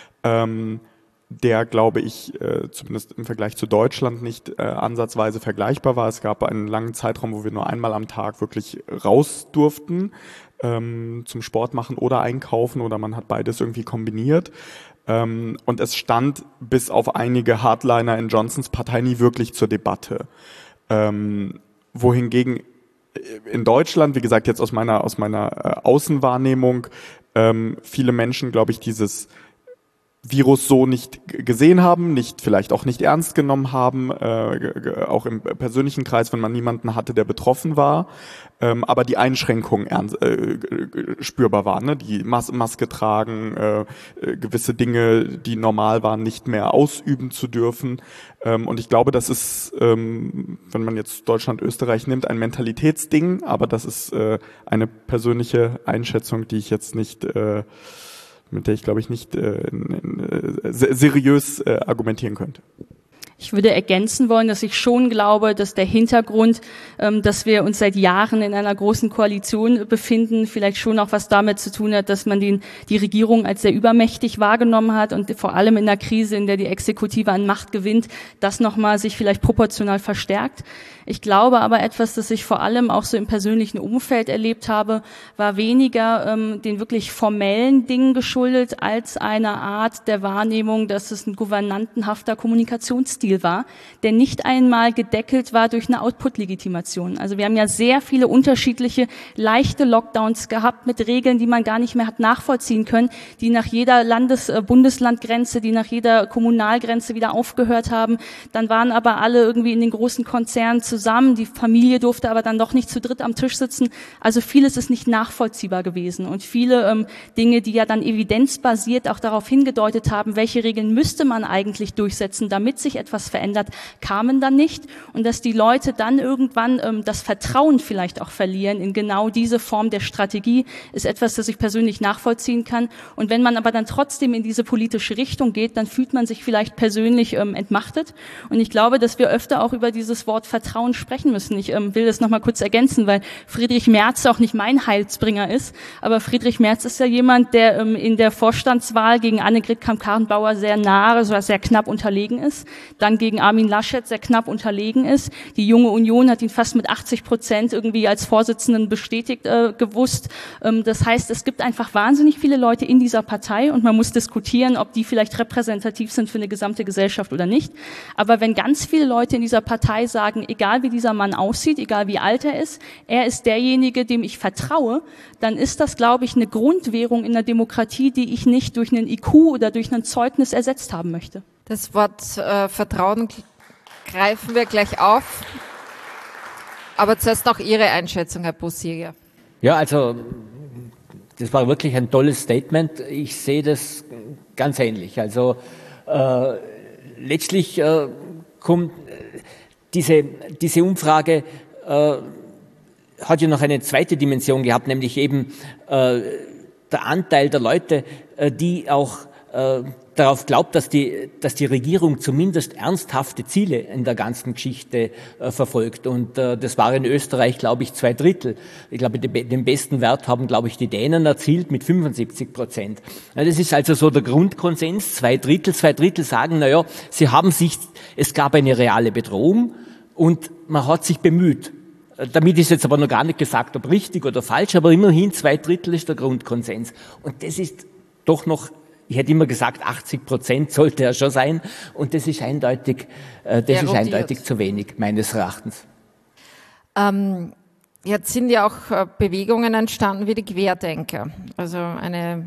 Der, glaube ich, zumindest im Vergleich zu Deutschland nicht ansatzweise vergleichbar war. Es gab einen langen Zeitraum, wo wir nur einmal am Tag wirklich raus durften, zum Sport machen oder einkaufen, oder man hat beides irgendwie kombiniert. Und es stand bis auf einige Hardliner in Johnsons Partei nie wirklich zur Debatte. Wohingegen in Deutschland, wie gesagt, jetzt aus meiner Außenwahrnehmung, viele Menschen, glaube ich, dieses Virus so nicht gesehen haben, vielleicht auch nicht ernst genommen haben, auch im persönlichen Kreis, wenn man niemanden hatte, der betroffen war, aber die Einschränkungen spürbar waren, ne? Die Maske tragen, gewisse Dinge, die normal waren, nicht mehr ausüben zu dürfen. Und ich glaube, das ist, wenn man jetzt Deutschland, Österreich nimmt, ein Mentalitätsding, aber das ist eine persönliche Einschätzung, die ich jetzt nicht mit der ich, glaube ich, nicht seriös argumentieren könnte. Ich würde ergänzen wollen, dass ich schon glaube, dass der Hintergrund, dass wir uns seit Jahren in einer großen Koalition befinden, vielleicht schon auch was damit zu tun hat, dass man die Regierung als sehr übermächtig wahrgenommen hat und vor allem in der Krise, in der die Exekutive an Macht gewinnt, das nochmal sich vielleicht proportional verstärkt. Ich glaube aber etwas, das ich vor allem auch so im persönlichen Umfeld erlebt habe, war weniger den wirklich formellen Dingen geschuldet, als einer Art der Wahrnehmung, dass es ein gouvernantenhafter Kommunikationsstil Lebensstil war, der nicht einmal gedeckelt war durch eine Output-Legitimation. Also wir haben ja sehr viele unterschiedliche, leichte Lockdowns gehabt mit Regeln, die man gar nicht mehr hat nachvollziehen können, die nach jeder Bundeslandgrenze, die nach jeder Kommunalgrenze wieder aufgehört haben. Dann waren aber alle irgendwie in den großen Konzernen zusammen. Die Familie durfte aber dann doch nicht zu dritt am Tisch sitzen. Also vieles ist nicht nachvollziehbar gewesen. Und viele Dinge, die ja dann evidenzbasiert auch darauf hingedeutet haben, welche Regeln müsste man eigentlich durchsetzen, damit sich etwas verändert, kamen dann nicht. Und dass die Leute dann irgendwann das Vertrauen vielleicht auch verlieren in genau diese Form der Strategie, ist etwas, das ich persönlich nachvollziehen kann. Und wenn man aber dann trotzdem in diese politische Richtung geht, dann fühlt man sich vielleicht persönlich entmachtet. Und ich glaube, dass wir öfter auch über dieses Wort Vertrauen sprechen müssen. Ich will das nochmal kurz ergänzen, weil Friedrich Merz auch nicht mein Heilsbringer ist. Aber Friedrich Merz ist ja jemand, der in der Vorstandswahl gegen Annegret Kramp-Karrenbauer sehr nah, also sehr knapp unterlegen ist, dann gegen Armin Laschet sehr knapp unterlegen ist. Die Junge Union hat ihn fast mit 80% irgendwie als Vorsitzenden bestätigt gewusst. Das heißt, es gibt einfach wahnsinnig viele Leute in dieser Partei und man muss diskutieren, ob die vielleicht repräsentativ sind für eine gesamte Gesellschaft oder nicht. Aber wenn ganz viele Leute in dieser Partei sagen, egal wie dieser Mann aussieht, egal wie alt er ist derjenige, dem ich vertraue, dann ist das, glaube ich, eine Grundwährung in der Demokratie, die ich nicht durch einen IQ oder durch ein Zeugnis ersetzt haben möchte. Das Wort Vertrauen greifen wir gleich auf. Aber zuerst noch Ihre Einschätzung, Herr Bossiger. Ja, also das war wirklich ein tolles Statement. Ich sehe das ganz ähnlich. Also letztlich kommt diese Umfrage hat ja noch eine zweite Dimension gehabt, nämlich eben der Anteil der Leute, die auch darauf glaubt, dass die Regierung zumindest ernsthafte Ziele in der ganzen Geschichte verfolgt. Und das war in Österreich, glaube ich, 2/3. Ich glaube, den besten Wert haben, glaube ich, die Dänen erzielt mit 75%. Ja, das ist also so der Grundkonsens. 2/3 sagen, naja, es gab eine reale Bedrohung und man hat sich bemüht. Damit ist jetzt aber noch gar nicht gesagt, ob richtig oder falsch, aber immerhin 2/3 ist der Grundkonsens. Und das ist doch noch, ich hätte immer gesagt, 80% sollte er schon sein. Und das ist eindeutig zu wenig, meines Erachtens. Jetzt sind ja auch Bewegungen entstanden wie die Querdenker. Also eine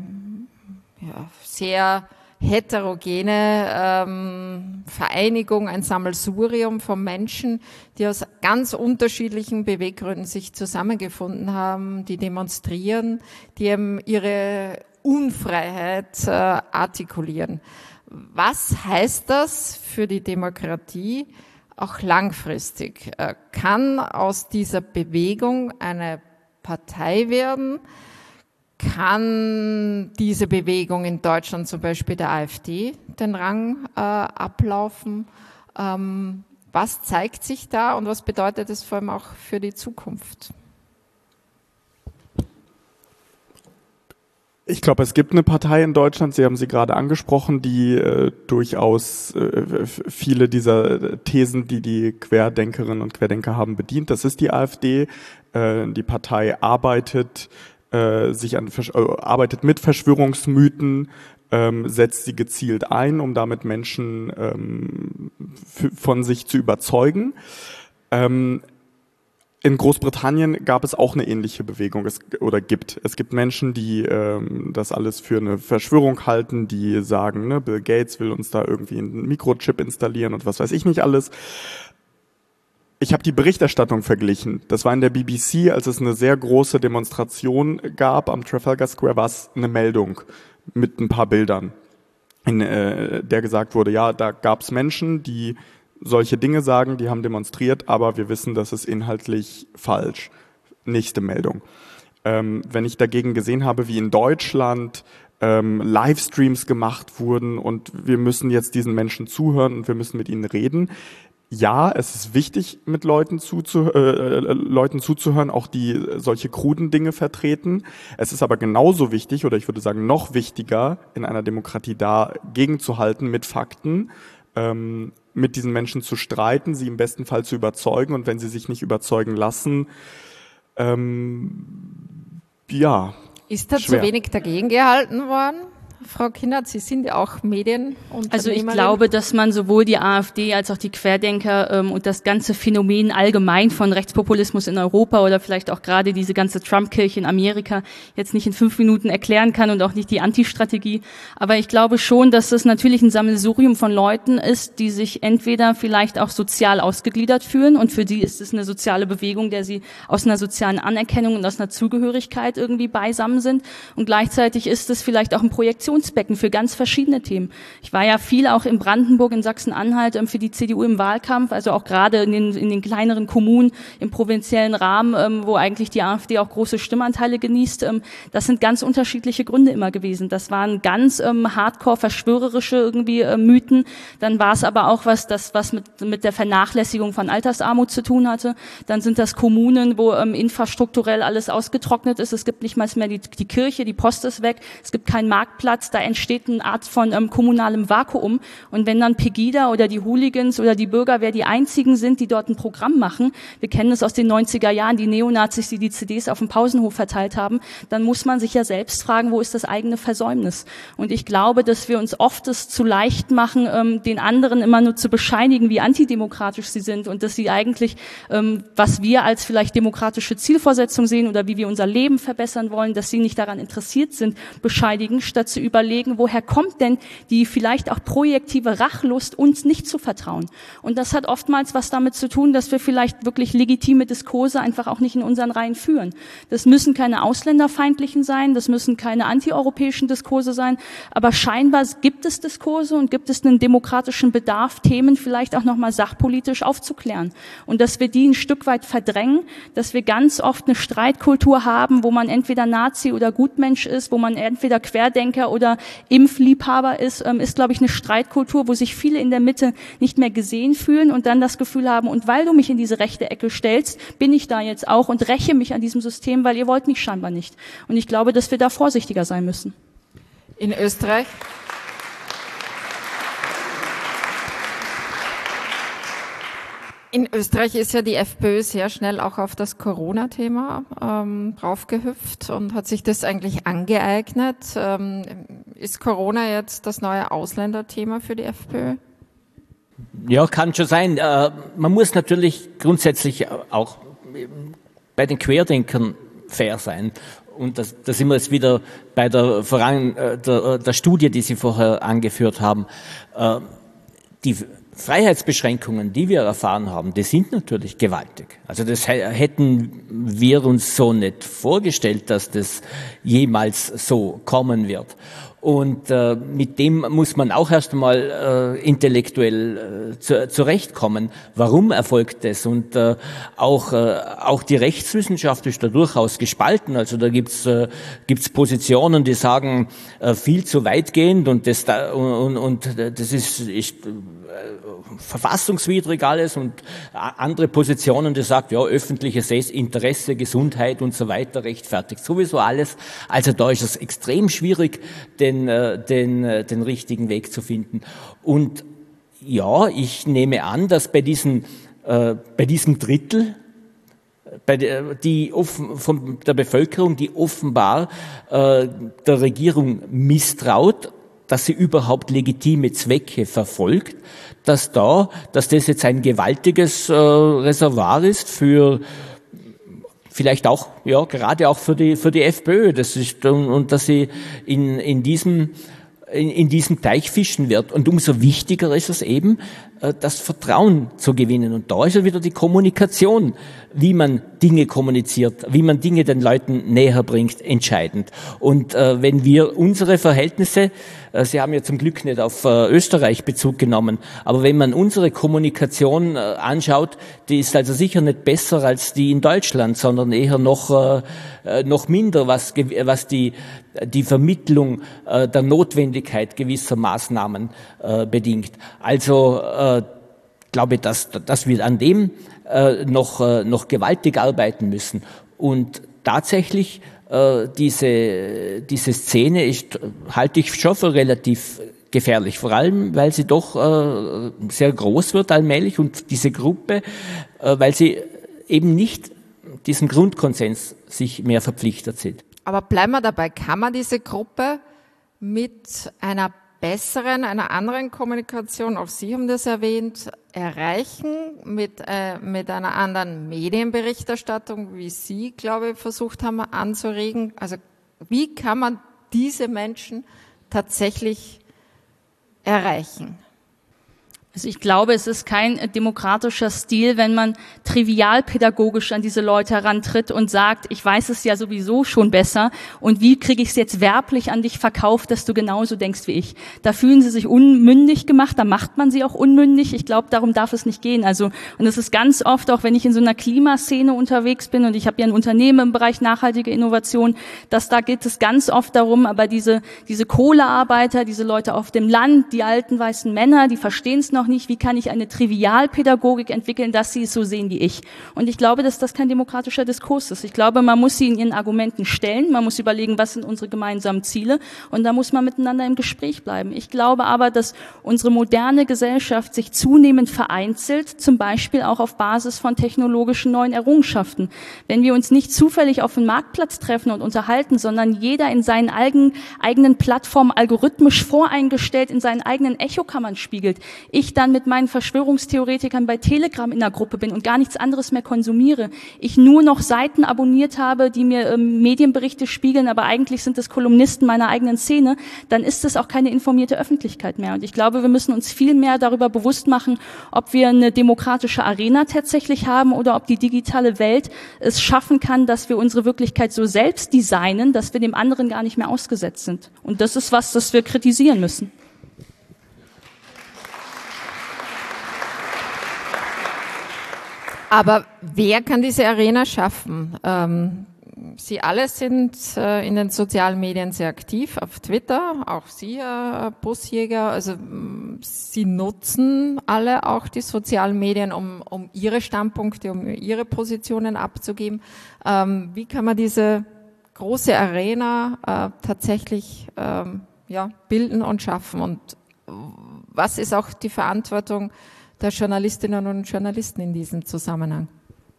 sehr heterogene Vereinigung, ein Sammelsurium von Menschen, die aus ganz unterschiedlichen Beweggründen sich zusammengefunden haben, die demonstrieren, die eben ihre Unfreiheit artikulieren. Was heißt das für die Demokratie auch langfristig? Kann aus dieser Bewegung eine Partei werden? Kann diese Bewegung in Deutschland, zum Beispiel der AfD, den Rang ablaufen? Was zeigt sich da und was bedeutet es vor allem auch für die Zukunft? Ich glaube, es gibt eine Partei in Deutschland, Sie haben sie gerade angesprochen, die durchaus viele dieser Thesen, die die Querdenkerinnen und Querdenker haben, bedient. Das ist die AfD. Die Partei arbeitet mit Verschwörungsmythen, setzt sie gezielt ein, um damit Menschen von sich zu überzeugen. In Großbritannien gab es auch eine ähnliche Bewegung, Es gibt Menschen, die das alles für eine Verschwörung halten, die sagen, ne, Bill Gates will uns da irgendwie einen Mikrochip installieren und was weiß ich nicht alles. Ich habe die Berichterstattung verglichen. Das war in der BBC, als es eine sehr große Demonstration gab am Trafalgar Square, war es eine Meldung mit ein paar Bildern, in der gesagt wurde, ja, da gab es Menschen, die solche Dinge sagen, die haben demonstriert, aber wir wissen, das ist inhaltlich falsch. Nächste Meldung. Wenn ich dagegen gesehen habe, wie in Deutschland Livestreams gemacht wurden und wir müssen jetzt diesen Menschen zuhören und wir müssen mit ihnen reden. Ja, es ist wichtig, mit Leuten zuzuhören, auch die solche kruden Dinge vertreten. Es ist aber genauso wichtig, oder ich würde sagen noch wichtiger, in einer Demokratie dagegen zu halten mit Fakten, mit diesen Menschen zu streiten, sie im besten Fall zu überzeugen und wenn sie sich nicht überzeugen lassen, Ist da zu wenig dagegen gehalten worden? Frau Kinnert, Sie sind ja auch Medienunternehmerin. Also ich glaube, dass man sowohl die AfD als auch die Querdenker und das ganze Phänomen allgemein von Rechtspopulismus in Europa oder vielleicht auch gerade diese ganze Trump-Kirche in Amerika jetzt nicht in 5 Minuten erklären kann und auch nicht die Anti-Strategie. Aber ich glaube schon, dass das natürlich ein Sammelsurium von Leuten ist, die sich entweder vielleicht auch sozial ausgegliedert fühlen und für die ist es eine soziale Bewegung, der sie aus einer sozialen Anerkennung und aus einer Zugehörigkeit irgendwie beisammen sind. Und gleichzeitig ist es vielleicht auch ein Projektionsbecken für ganz verschiedene Themen. Ich war ja viel auch in Brandenburg, in Sachsen-Anhalt für die CDU im Wahlkampf, also auch gerade in den kleineren Kommunen, im provinziellen Rahmen, wo eigentlich die AfD auch große Stimmanteile genießt. Das sind ganz unterschiedliche Gründe immer gewesen. Das waren ganz hardcore verschwörerische irgendwie Mythen. Dann war es aber auch was mit der Vernachlässigung von Altersarmut zu tun hatte. Dann sind das Kommunen, wo infrastrukturell alles ausgetrocknet ist. Es gibt nicht mal mehr die Kirche, die Post ist weg, es gibt keinen Marktplatz, da entsteht eine Art von kommunalem Vakuum. Und wenn dann Pegida oder die Hooligans oder die Bürgerwehr die einzigen sind, die dort ein Programm machen, wir kennen es aus den 90er Jahren, die Neonazis, die CDs auf dem Pausenhof verteilt haben, dann muss man sich ja selbst fragen, wo ist das eigene Versäumnis? Und ich glaube, dass wir uns oft es zu leicht machen, den anderen immer nur zu bescheinigen, wie antidemokratisch sie sind und dass sie eigentlich, was wir als vielleicht demokratische Zielvorsetzung sehen oder wie wir unser Leben verbessern wollen, dass sie nicht daran interessiert sind, bescheidigen, statt zu überlegen, woher kommt denn die vielleicht auch projektive Rachlust, uns nicht zu vertrauen. Und das hat oftmals was damit zu tun, dass wir vielleicht wirklich legitime Diskurse einfach auch nicht in unseren Reihen führen. Das müssen keine ausländerfeindlichen sein, das müssen keine antieuropäischen Diskurse sein, aber scheinbar gibt es Diskurse und gibt es einen demokratischen Bedarf, Themen vielleicht auch nochmal sachpolitisch aufzuklären. Und dass wir die ein Stück weit verdrängen, dass wir ganz oft eine Streitkultur haben, wo man entweder Nazi oder Gutmensch ist, wo man entweder Querdenker oder Impfliebhaber ist, glaube ich, eine Streitkultur, wo sich viele in der Mitte nicht mehr gesehen fühlen und dann das Gefühl haben, und weil du mich in diese rechte Ecke stellst, bin ich da jetzt auch und räche mich an diesem System, weil ihr wollt mich scheinbar nicht. Und ich glaube, dass wir da vorsichtiger sein müssen. In Österreich? In Österreich ist ja die FPÖ sehr schnell auch auf das Corona-Thema draufgehüpft und hat sich das eigentlich angeeignet. Ist Corona jetzt das neue Ausländerthema für die FPÖ? Ja, kann schon sein. Man muss natürlich grundsätzlich auch bei den Querdenkern fair sein. Und da sind wir jetzt wieder bei der Studie, die Sie vorher angeführt haben. Die Freiheitsbeschränkungen, die wir erfahren haben, die sind natürlich gewaltig. Also das hätten wir uns so nicht vorgestellt, dass das jemals so kommen wird. Und mit dem muss man auch erst einmal intellektuell zurechtkommen. Warum erfolgt das? Und auch die Rechtswissenschaft ist da durchaus gespalten. Also da gibt's Positionen, die sagen viel zu weitgehend und das ist verfassungswidrig alles, und andere Positionen, die sagt, ja, öffentliches Interesse, Gesundheit und so weiter rechtfertigt sowieso alles. Also da ist es extrem schwierig, den richtigen Weg zu finden. Und ja, ich nehme an, dass bei diesem Drittel, von der Bevölkerung, die offenbar der Regierung misstraut, dass sie überhaupt legitime Zwecke verfolgt, dass das jetzt ein gewaltiges Reservoir ist für vielleicht auch, ja, gerade auch für die FPÖ, und dass sie in diesem Teich fischen wird. Und umso wichtiger ist es eben, das Vertrauen zu gewinnen. Und da ist ja wieder die Kommunikation, wie man Dinge kommuniziert, wie man Dinge den Leuten näher bringt, entscheidend. Und wenn wir unsere Verhältnisse, Sie haben ja zum Glück nicht auf Österreich Bezug genommen, aber wenn man unsere Kommunikation anschaut, die ist also sicher nicht besser als die in Deutschland, sondern eher noch minder, was die Vermittlung der Notwendigkeit gewisser Maßnahmen bedingt. Also glaube, dass wir an dem noch gewaltig arbeiten müssen. Und tatsächlich diese Szene halte ich schon für relativ gefährlich, vor allem, weil sie doch sehr groß wird allmählich, und diese Gruppe, weil sie eben nicht diesem Grundkonsens sich mehr verpflichtet sind. Aber bleiben wir dabei, kann man diese Gruppe mit einer besseren, einer anderen Kommunikation, auch Sie haben das erwähnt, erreichen, mit einer anderen Medienberichterstattung, wie Sie, glaube ich, versucht haben anzuregen? Also wie kann man diese Menschen tatsächlich erreichen? Also ich glaube, es ist kein demokratischer Stil, wenn man trivialpädagogisch an diese Leute herantritt und sagt, ich weiß es ja sowieso schon besser und wie kriege ich es jetzt werblich an dich verkauft, dass du genauso denkst wie ich. Da fühlen sie sich unmündig gemacht, da macht man sie auch unmündig. Ich glaube, darum darf es nicht gehen. Also, und es ist ganz oft, auch wenn ich in so einer Klimaszene unterwegs bin und ich habe ja ein Unternehmen im Bereich nachhaltige Innovation, da geht es ganz oft darum, aber diese Kohlearbeiter, diese Leute auf dem Land, die alten weißen Männer, die verstehen es noch nicht, wie kann ich eine Trivialpädagogik entwickeln, dass sie es so sehen wie ich. Und ich glaube, dass das kein demokratischer Diskurs ist. Ich glaube, man muss sie in ihren Argumenten stellen, man muss überlegen, was sind unsere gemeinsamen Ziele und da muss man miteinander im Gespräch bleiben. Ich glaube aber, dass unsere moderne Gesellschaft sich zunehmend vereinzelt, zum Beispiel auch auf Basis von technologischen neuen Errungenschaften. Wenn wir uns nicht zufällig auf dem Marktplatz treffen und unterhalten, sondern jeder in seinen eigenen Plattformen algorithmisch voreingestellt in seinen eigenen Echokammern spiegelt, ich dann mit meinen Verschwörungstheoretikern bei Telegram in der Gruppe bin und gar nichts anderes mehr konsumiere, ich nur noch Seiten abonniert habe, die mir Medienberichte spiegeln, aber eigentlich sind es Kolumnisten meiner eigenen Szene, dann ist es auch keine informierte Öffentlichkeit mehr. Und ich glaube, wir müssen uns viel mehr darüber bewusst machen, ob wir eine demokratische Arena tatsächlich haben oder ob die digitale Welt es schaffen kann, dass wir unsere Wirklichkeit so selbst designen, dass wir dem anderen gar nicht mehr ausgesetzt sind. Und das ist was, das wir kritisieren müssen. Aber wer kann diese Arena schaffen? Sie alle sind in den sozialen Medien sehr aktiv, auf Twitter, auch Sie, Herr Busjäger. Also Sie nutzen alle auch die sozialen Medien, um Ihre Standpunkte, um Ihre Positionen abzugeben. Wie kann man diese große Arena tatsächlich bilden und schaffen? Und was ist auch die Verantwortung der Journalistinnen und Journalisten in diesem Zusammenhang?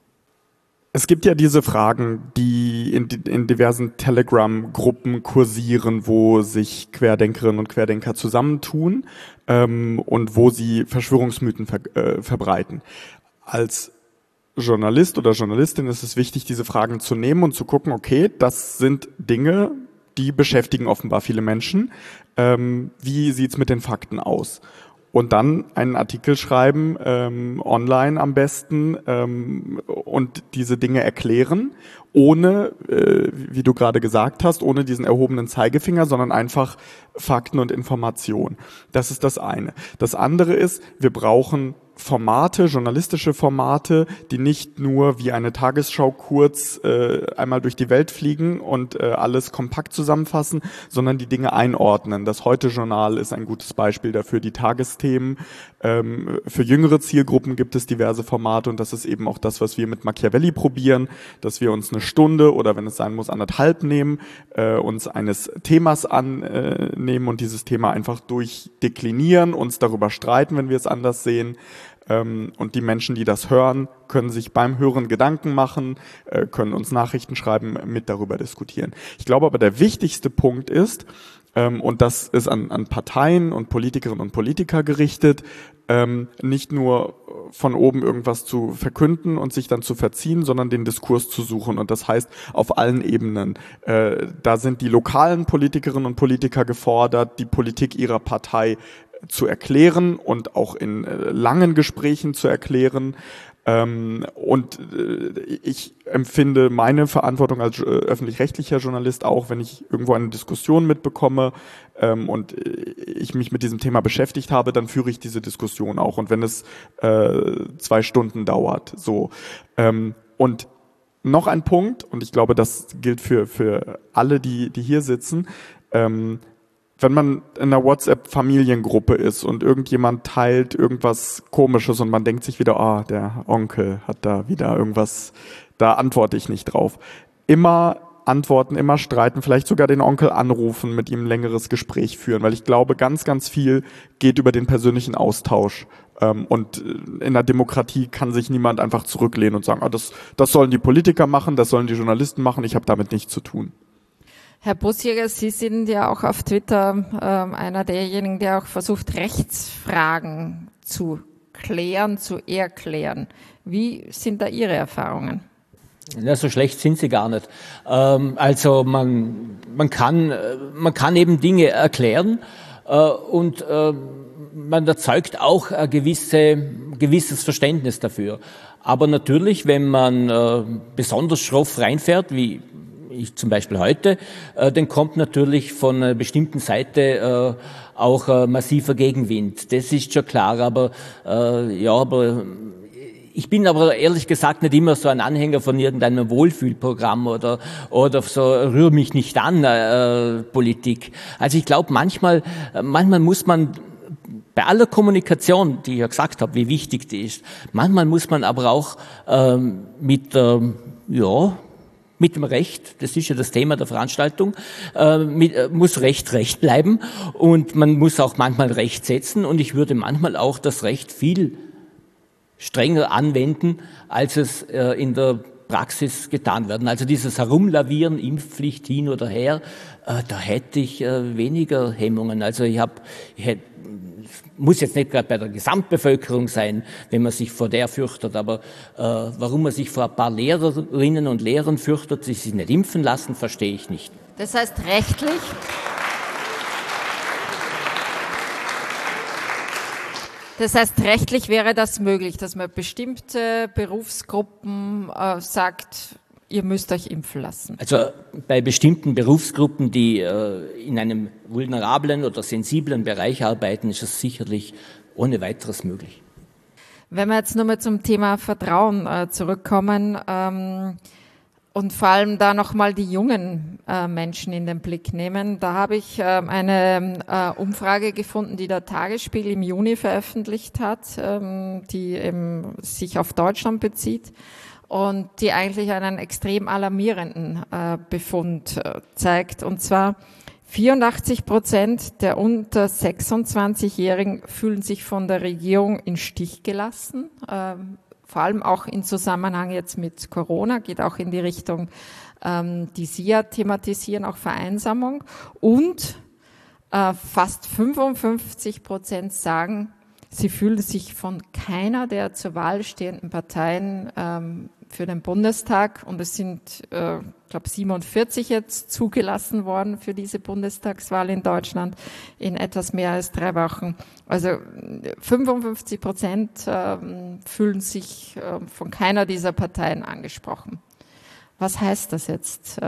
Es gibt ja diese Fragen, die in diversen Telegram-Gruppen kursieren, wo sich Querdenkerinnen und Querdenker zusammentun und wo sie Verschwörungsmythen verbreiten. Als Journalist oder Journalistin ist es wichtig, diese Fragen zu nehmen und zu gucken, okay, das sind Dinge, die beschäftigen offenbar viele Menschen. Wie sieht's mit den Fakten aus? Und dann einen Artikel schreiben, online am besten, und diese Dinge erklären, ohne, wie du gerade gesagt hast, ohne diesen erhobenen Zeigefinger, sondern einfach Fakten und Informationen. Das ist das eine. Das andere ist, wir brauchen Formate, journalistische Formate, die nicht nur wie eine Tagesschau kurz einmal durch die Welt fliegen und alles kompakt zusammenfassen, sondern die Dinge einordnen. Das Heute-Journal ist ein gutes Beispiel dafür, die Tagesthemen. Für jüngere Zielgruppen gibt es diverse Formate und das ist eben auch das, was wir mit Machiavelli probieren, dass wir uns eine Stunde oder wenn es sein muss 1,5 nehmen, uns eines Themas annehmen und dieses Thema einfach durchdeklinieren, uns darüber streiten, wenn wir es anders sehen. Und die Menschen, die das hören, können sich beim Hören Gedanken machen, können uns Nachrichten schreiben, mit darüber diskutieren. Ich glaube aber, der wichtigste Punkt ist, und das ist an Parteien und Politikerinnen und Politiker gerichtet, nicht nur von oben irgendwas zu verkünden und sich dann zu verziehen, sondern den Diskurs zu suchen. Und das heißt auf allen Ebenen. Da sind die lokalen Politikerinnen und Politiker gefordert, die Politik ihrer Partei zu erklären und auch in langen Gesprächen zu erklären. Und ich empfinde meine Verantwortung als öffentlich-rechtlicher Journalist auch, wenn ich irgendwo eine Diskussion mitbekomme und ich mich mit diesem Thema beschäftigt habe, dann führe ich diese Diskussion auch. Und wenn es 2 Stunden dauert, so. Und noch ein Punkt, und ich glaube, das gilt für alle, die hier sitzen, wenn man in einer WhatsApp-Familiengruppe ist und irgendjemand teilt irgendwas Komisches und man denkt sich wieder, der Onkel hat da wieder irgendwas, da antworte ich nicht drauf. Immer antworten, immer streiten, vielleicht sogar den Onkel anrufen, mit ihm ein längeres Gespräch führen, weil ich glaube, ganz, ganz viel geht über den persönlichen Austausch. Und in der Demokratie kann sich niemand einfach zurücklehnen und sagen, das sollen die Politiker machen, das sollen die Journalisten machen, ich habe damit nichts zu tun. Herr Busjäger, Sie sind ja auch auf Twitter einer derjenigen, der auch versucht, Rechtsfragen zu klären, zu erklären. Wie sind da Ihre Erfahrungen? Ja, so schlecht sind sie gar nicht. Also man kann eben Dinge erklären und man erzeugt auch ein gewisses Verständnis dafür. Aber natürlich, wenn man besonders schroff reinfährt, wie ich zum Beispiel heute, dann kommt natürlich von einer bestimmten Seite auch massiver Gegenwind. Das ist schon klar, aber ich bin aber ehrlich gesagt nicht immer so ein Anhänger von irgendeinem Wohlfühlprogramm oder so rühr mich nicht an Politik. Also ich glaube, manchmal muss man bei aller Kommunikation, die ich ja gesagt habe, wie wichtig die ist, manchmal muss man aber auch mit dem Recht, das ist ja das Thema der Veranstaltung, muss Recht bleiben und man muss auch manchmal Recht setzen und ich würde manchmal auch das Recht viel strenger anwenden, als es in der Praxis getan werden. Also dieses Herumlavieren, Impfpflicht hin oder her, da hätte ich weniger Hemmungen. Also muss jetzt nicht gerade bei der Gesamtbevölkerung sein, wenn man sich vor der fürchtet, aber warum man sich vor ein paar Lehrerinnen und Lehrern fürchtet, die sich nicht impfen lassen, verstehe ich nicht. Das heißt rechtlich? Das heißt, rechtlich wäre das möglich, dass man bestimmte Berufsgruppen sagt, ihr müsst euch impfen lassen. Also bei bestimmten Berufsgruppen, die in einem vulnerablen oder sensiblen Bereich arbeiten, ist es sicherlich ohne weiteres möglich. Wenn wir jetzt nochmal zum Thema Vertrauen zurückkommen und vor allem da nochmal die jungen Menschen in den Blick nehmen, da habe ich eine Umfrage gefunden, die der Tagesspiegel im Juni veröffentlicht hat, die eben sich auf Deutschland bezieht und die eigentlich einen extrem alarmierenden Befund zeigt. Und zwar 84% der unter 26-Jährigen fühlen sich von der Regierung in Stich gelassen. Vor allem auch im Zusammenhang jetzt mit Corona, geht auch in die Richtung, die Sie ja thematisieren, auch Vereinsamung. Und fast 55% sagen, sie fühlen sich von keiner der zur Wahl stehenden Parteien für den Bundestag, und es sind, ich glaube, 47 jetzt zugelassen worden für diese Bundestagswahl in Deutschland in etwas mehr als 3 Wochen. Also 55% fühlen sich von keiner dieser Parteien angesprochen. Was heißt das jetzt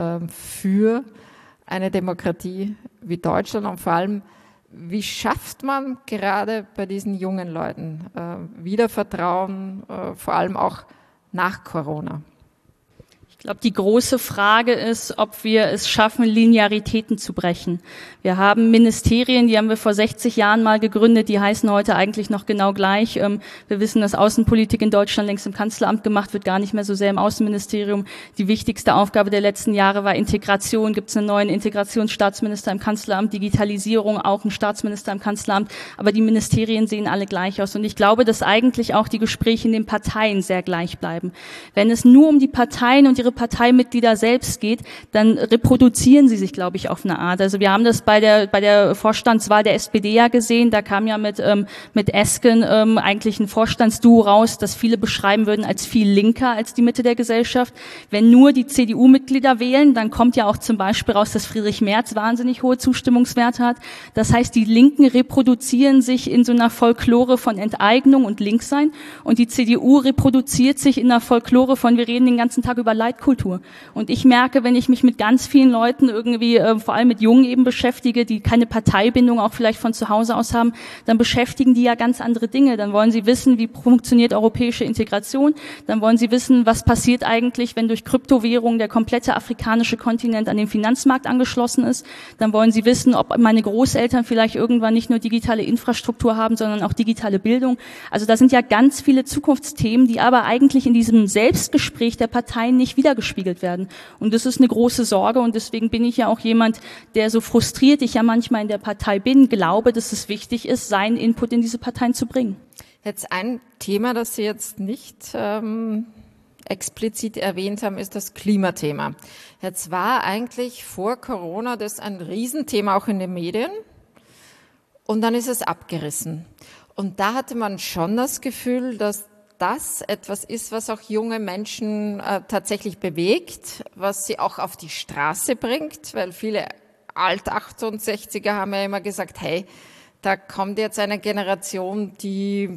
für eine Demokratie wie Deutschland und vor allem, wie schafft man gerade bei diesen jungen Leuten wieder Vertrauen, vor allem auch nach Corona? Ich glaube, die große Frage ist, ob wir es schaffen, Linearitäten zu brechen. Wir haben Ministerien, die haben wir vor 60 Jahren mal gegründet, die heißen heute eigentlich noch genau gleich. Wir wissen, dass Außenpolitik in Deutschland längst im Kanzleramt gemacht wird, gar nicht mehr so sehr im Außenministerium. Die wichtigste Aufgabe der letzten Jahre war Integration. Gibt es einen neuen Integrationsstaatsminister im Kanzleramt, Digitalisierung, auch einen Staatsminister im Kanzleramt. Aber die Ministerien sehen alle gleich aus. Und ich glaube, dass eigentlich auch die Gespräche in den Parteien sehr gleich bleiben. Wenn es nur um die Parteien und ihre Parteimitglieder selbst geht, dann reproduzieren sie sich, glaube ich, auf eine Art. Also wir haben das bei der Vorstandswahl der SPD ja gesehen. Da kam ja mit Esken eigentlich ein Vorstandsduo raus, das viele beschreiben würden als viel linker als die Mitte der Gesellschaft. Wenn nur die CDU-Mitglieder wählen, dann kommt ja auch zum Beispiel raus, dass Friedrich Merz wahnsinnig hohe Zustimmungswerte hat. Das heißt, die Linken reproduzieren sich in so einer Folklore von Enteignung und Linkssein und die CDU reproduziert sich in einer Folklore von wir reden den ganzen Tag über Leitkultur. Und ich merke, wenn ich mich mit ganz vielen Leuten irgendwie, vor allem mit Jungen eben beschäftige, die keine Parteibindung auch vielleicht von zu Hause aus haben, dann beschäftigen die ja ganz andere Dinge. Dann wollen sie wissen, wie funktioniert europäische Integration. Dann wollen sie wissen, was passiert eigentlich, wenn durch Kryptowährungen der komplette afrikanische Kontinent an den Finanzmarkt angeschlossen ist. Dann wollen sie wissen, ob meine Großeltern vielleicht irgendwann nicht nur digitale Infrastruktur haben, sondern auch digitale Bildung. Also da sind ja ganz viele Zukunftsthemen, die aber eigentlich in diesem Selbstgespräch der Parteien nicht wiedergespiegelt werden. Und das ist eine große Sorge und deswegen bin ich ja auch jemand, der so frustriert ich ja manchmal in der Partei bin, glaube, dass es wichtig ist, seinen Input in diese Parteien zu bringen. Jetzt ein Thema, das Sie jetzt nicht explizit erwähnt haben, ist das Klimathema. Jetzt war eigentlich vor Corona das ein Riesenthema auch in den Medien und dann ist es abgerissen. Und da hatte man schon das Gefühl, dass das etwas ist, was auch junge Menschen tatsächlich bewegt, was sie auch auf die Straße bringt, weil viele Alt-68er haben ja immer gesagt, hey, da kommt jetzt eine Generation, die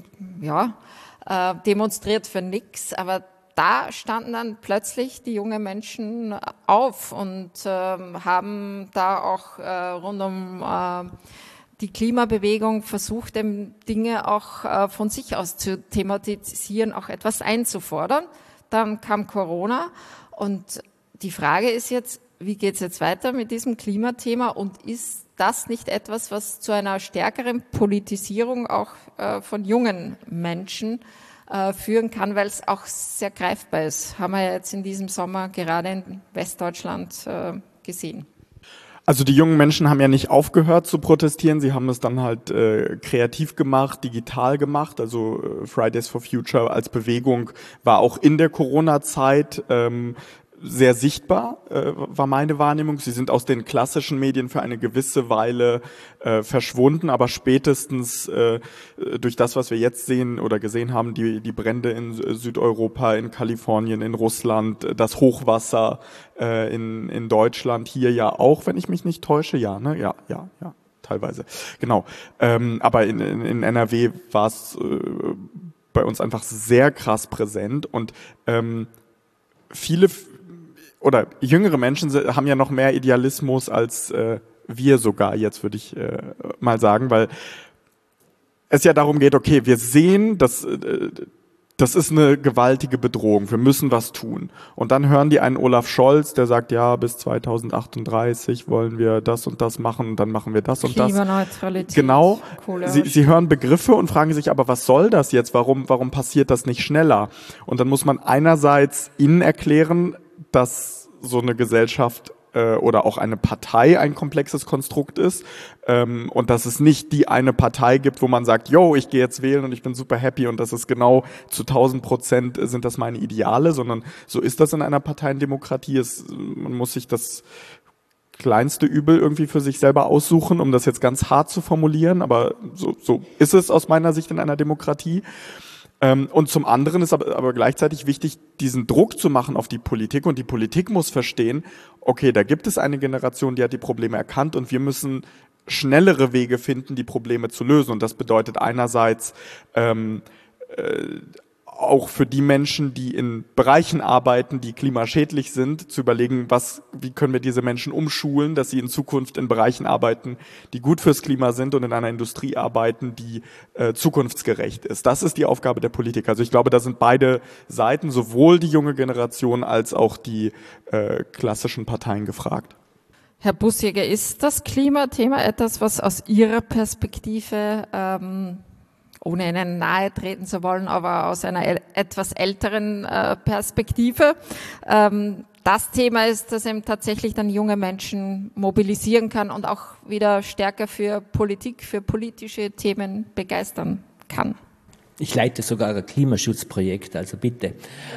demonstriert für nichts, aber da standen dann plötzlich die jungen Menschen auf und haben da auch rund um die Klimabewegung versucht, Dinge auch von sich aus zu thematisieren, auch etwas einzufordern. Dann kam Corona und die Frage ist jetzt, wie geht es jetzt weiter mit diesem Klimathema und ist das nicht etwas, was zu einer stärkeren Politisierung auch von jungen Menschen führen kann, weil es auch sehr greifbar ist. Haben wir ja jetzt in diesem Sommer gerade in Westdeutschland gesehen. Also die jungen Menschen haben ja nicht aufgehört zu protestieren, sie haben es dann halt kreativ gemacht, digital gemacht. Also Fridays for Future als Bewegung war auch in der Corona-Zeit sehr sichtbar, war meine Wahrnehmung. Sie sind aus den klassischen Medien für eine gewisse Weile verschwunden, aber spätestens durch das, was wir jetzt sehen oder gesehen haben, die Brände in Südeuropa, in Kalifornien, in Russland, das Hochwasser in Deutschland, hier ja auch, wenn ich mich nicht täusche, ja, ne? Ja, teilweise, genau. Aber in NRW war es bei uns einfach sehr krass präsent und viele oder jüngere Menschen haben ja noch mehr Idealismus als wir sogar, jetzt würde ich mal sagen, weil es ja darum geht, okay, wir sehen, das ist eine gewaltige Bedrohung, wir müssen was tun. Und dann hören die einen Olaf Scholz, der sagt, ja, bis 2038 wollen wir das und das machen und dann machen wir das und das. Klimaneutralität. Genau. Sie hören Begriffe und fragen sich, aber was soll das jetzt? Warum passiert das nicht schneller? Und dann muss man einerseits ihnen erklären, dass so eine Gesellschaft oder auch eine Partei ein komplexes Konstrukt ist und dass es nicht die eine Partei gibt, wo man sagt, yo, ich gehe jetzt wählen und ich bin super happy und das ist genau zu 1000% sind das meine Ideale, sondern so ist das in einer Parteiendemokratie. Man muss sich das kleinste Übel irgendwie für sich selber aussuchen, um das jetzt ganz hart zu formulieren, aber so ist es aus meiner Sicht in einer Demokratie. Und zum anderen ist aber gleichzeitig wichtig, diesen Druck zu machen auf die Politik und die Politik muss verstehen, okay, da gibt es eine Generation, die hat die Probleme erkannt und wir müssen schnellere Wege finden, die Probleme zu lösen und das bedeutet einerseits auch für die Menschen, die in Bereichen arbeiten, die klimaschädlich sind, zu überlegen, wie können wir diese Menschen umschulen, dass sie in Zukunft in Bereichen arbeiten, die gut fürs Klima sind und in einer Industrie arbeiten, die zukunftsgerecht ist. Das ist die Aufgabe der Politik. Also ich glaube, da sind beide Seiten, sowohl die junge Generation als auch die klassischen Parteien gefragt. Herr Bussjäger, ist das Klimathema etwas, was aus Ihrer Perspektive ohne Ihnen nahe treten zu wollen, aber aus einer etwas älteren Perspektive. Das Thema ist, dass eben tatsächlich dann junge Menschen mobilisieren kann und auch wieder stärker für Politik, für politische Themen begeistern kann. Ich leite sogar ein Klimaschutzprojekt, also bitte.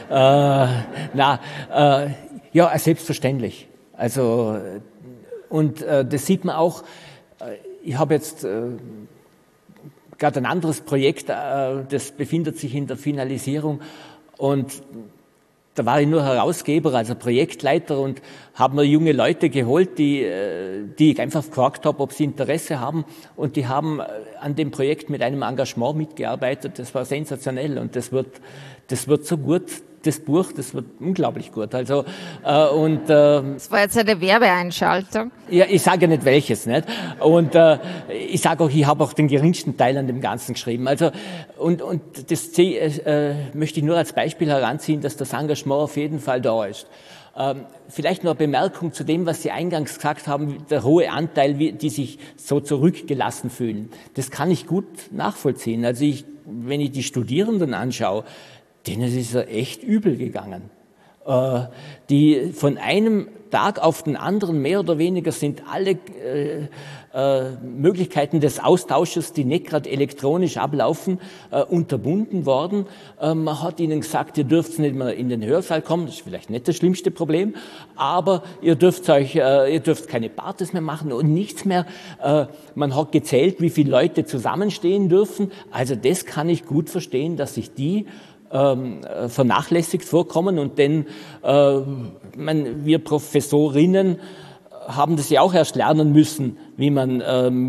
Selbstverständlich. Also, und das sieht man auch, ich habe jetzt gerade ein anderes Projekt, das befindet sich in der Finalisierung und da war ich nur Herausgeber, also Projektleiter und habe mir junge Leute geholt, die ich einfach gefragt habe, ob sie Interesse haben und die haben an dem Projekt mit einem Engagement mitgearbeitet, das war sensationell und das wird so gut, das Buch, das wird unglaublich gut. Also das war jetzt eine Werbeeinschaltung. Ja, ich sage ja nicht welches, nicht? Und ich sage auch, ich habe auch den geringsten Teil an dem Ganzen geschrieben. Also und das möchte ich nur als Beispiel heranziehen, dass das Engagement auf jeden Fall da ist. Vielleicht noch eine Bemerkung zu dem, was Sie eingangs gesagt haben, der hohe Anteil, die sich so zurückgelassen fühlen. Das kann ich gut nachvollziehen. Also wenn ich die Studierenden anschaue, denen ist es ja echt übel gegangen. Die von einem Tag auf den anderen, mehr oder weniger, sind alle Möglichkeiten des Austausches, die nicht gerade elektronisch ablaufen, unterbunden worden. Man hat ihnen gesagt, ihr dürft nicht mehr in den Hörsaal kommen, das ist vielleicht nicht das schlimmste Problem, aber ihr dürft keine Partys mehr machen und nichts mehr. Man hat gezählt, wie viele Leute zusammenstehen dürfen. Also das kann ich gut verstehen, dass sich die vernachlässigt vorkommen, und denn wir Professorinnen haben das ja auch erst lernen müssen, wie man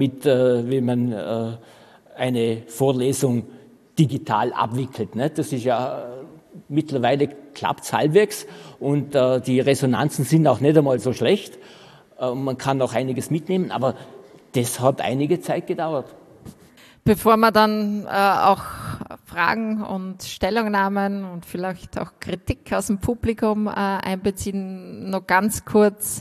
eine Vorlesung digital abwickelt. Ne? Das ist ja mittlerweile klappt's halbwegs, und die Resonanzen sind auch nicht einmal so schlecht. Man kann auch einiges mitnehmen, aber das hat einige Zeit gedauert. Bevor wir dann auch Fragen und Stellungnahmen und vielleicht auch Kritik aus dem Publikum einbeziehen, noch ganz kurz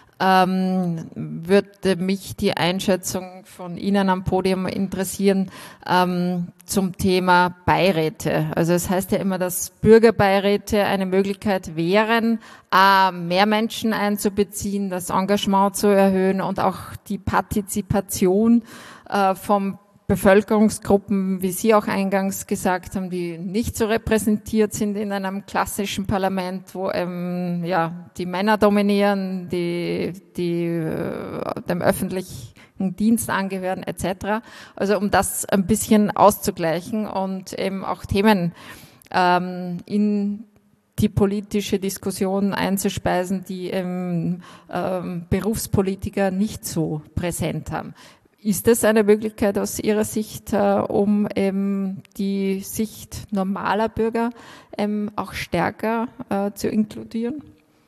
würde mich die Einschätzung von Ihnen am Podium interessieren zum Thema Beiräte. Also es heißt ja immer, dass Bürgerbeiräte eine Möglichkeit wären, mehr Menschen einzubeziehen, das Engagement zu erhöhen und auch die Partizipation vom Bevölkerungsgruppen, wie Sie auch eingangs gesagt haben, die nicht so repräsentiert sind in einem klassischen Parlament, wo die Männer dominieren, die dem öffentlichen Dienst angehören etc. Also um das ein bisschen auszugleichen und eben auch Themen in die politische Diskussion einzuspeisen, die Berufspolitiker nicht so präsent haben. Ist das eine Möglichkeit aus Ihrer Sicht, um die Sicht normaler Bürger auch stärker zu inkludieren?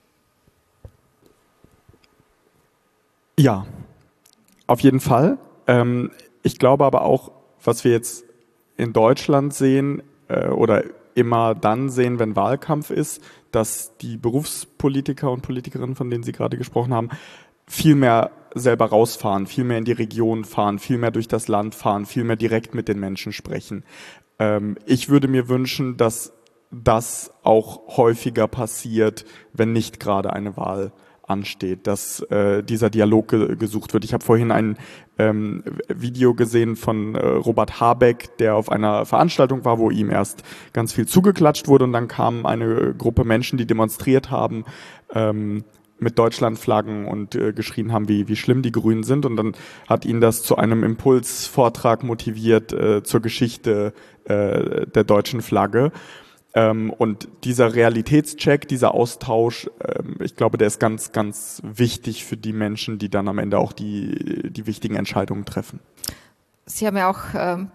Ja, auf jeden Fall. Ich glaube aber auch, was wir jetzt in Deutschland sehen oder immer dann sehen, wenn Wahlkampf ist, dass die Berufspolitiker und Politikerinnen, von denen Sie gerade gesprochen haben, viel mehr selber rausfahren, viel mehr in die Region fahren, viel mehr durch das Land fahren, viel mehr direkt mit den Menschen sprechen. Ich würde mir wünschen, dass das auch häufiger passiert, wenn nicht gerade eine Wahl ansteht, dass dieser Dialog gesucht wird. Ich habe vorhin ein Video gesehen von Robert Habeck, der auf einer Veranstaltung war, wo ihm erst ganz viel zugeklatscht wurde, und dann kam eine Gruppe Menschen, die demonstriert haben, mit Deutschlandflaggen und geschrien haben, wie schlimm die Grünen sind, und dann hat ihn das zu einem Impulsvortrag motiviert zur Geschichte der deutschen Flagge. Und dieser Realitätscheck, dieser Austausch, ich glaube, der ist ganz, ganz wichtig für die Menschen, die dann am Ende auch die wichtigen Entscheidungen treffen. Sie haben ja auch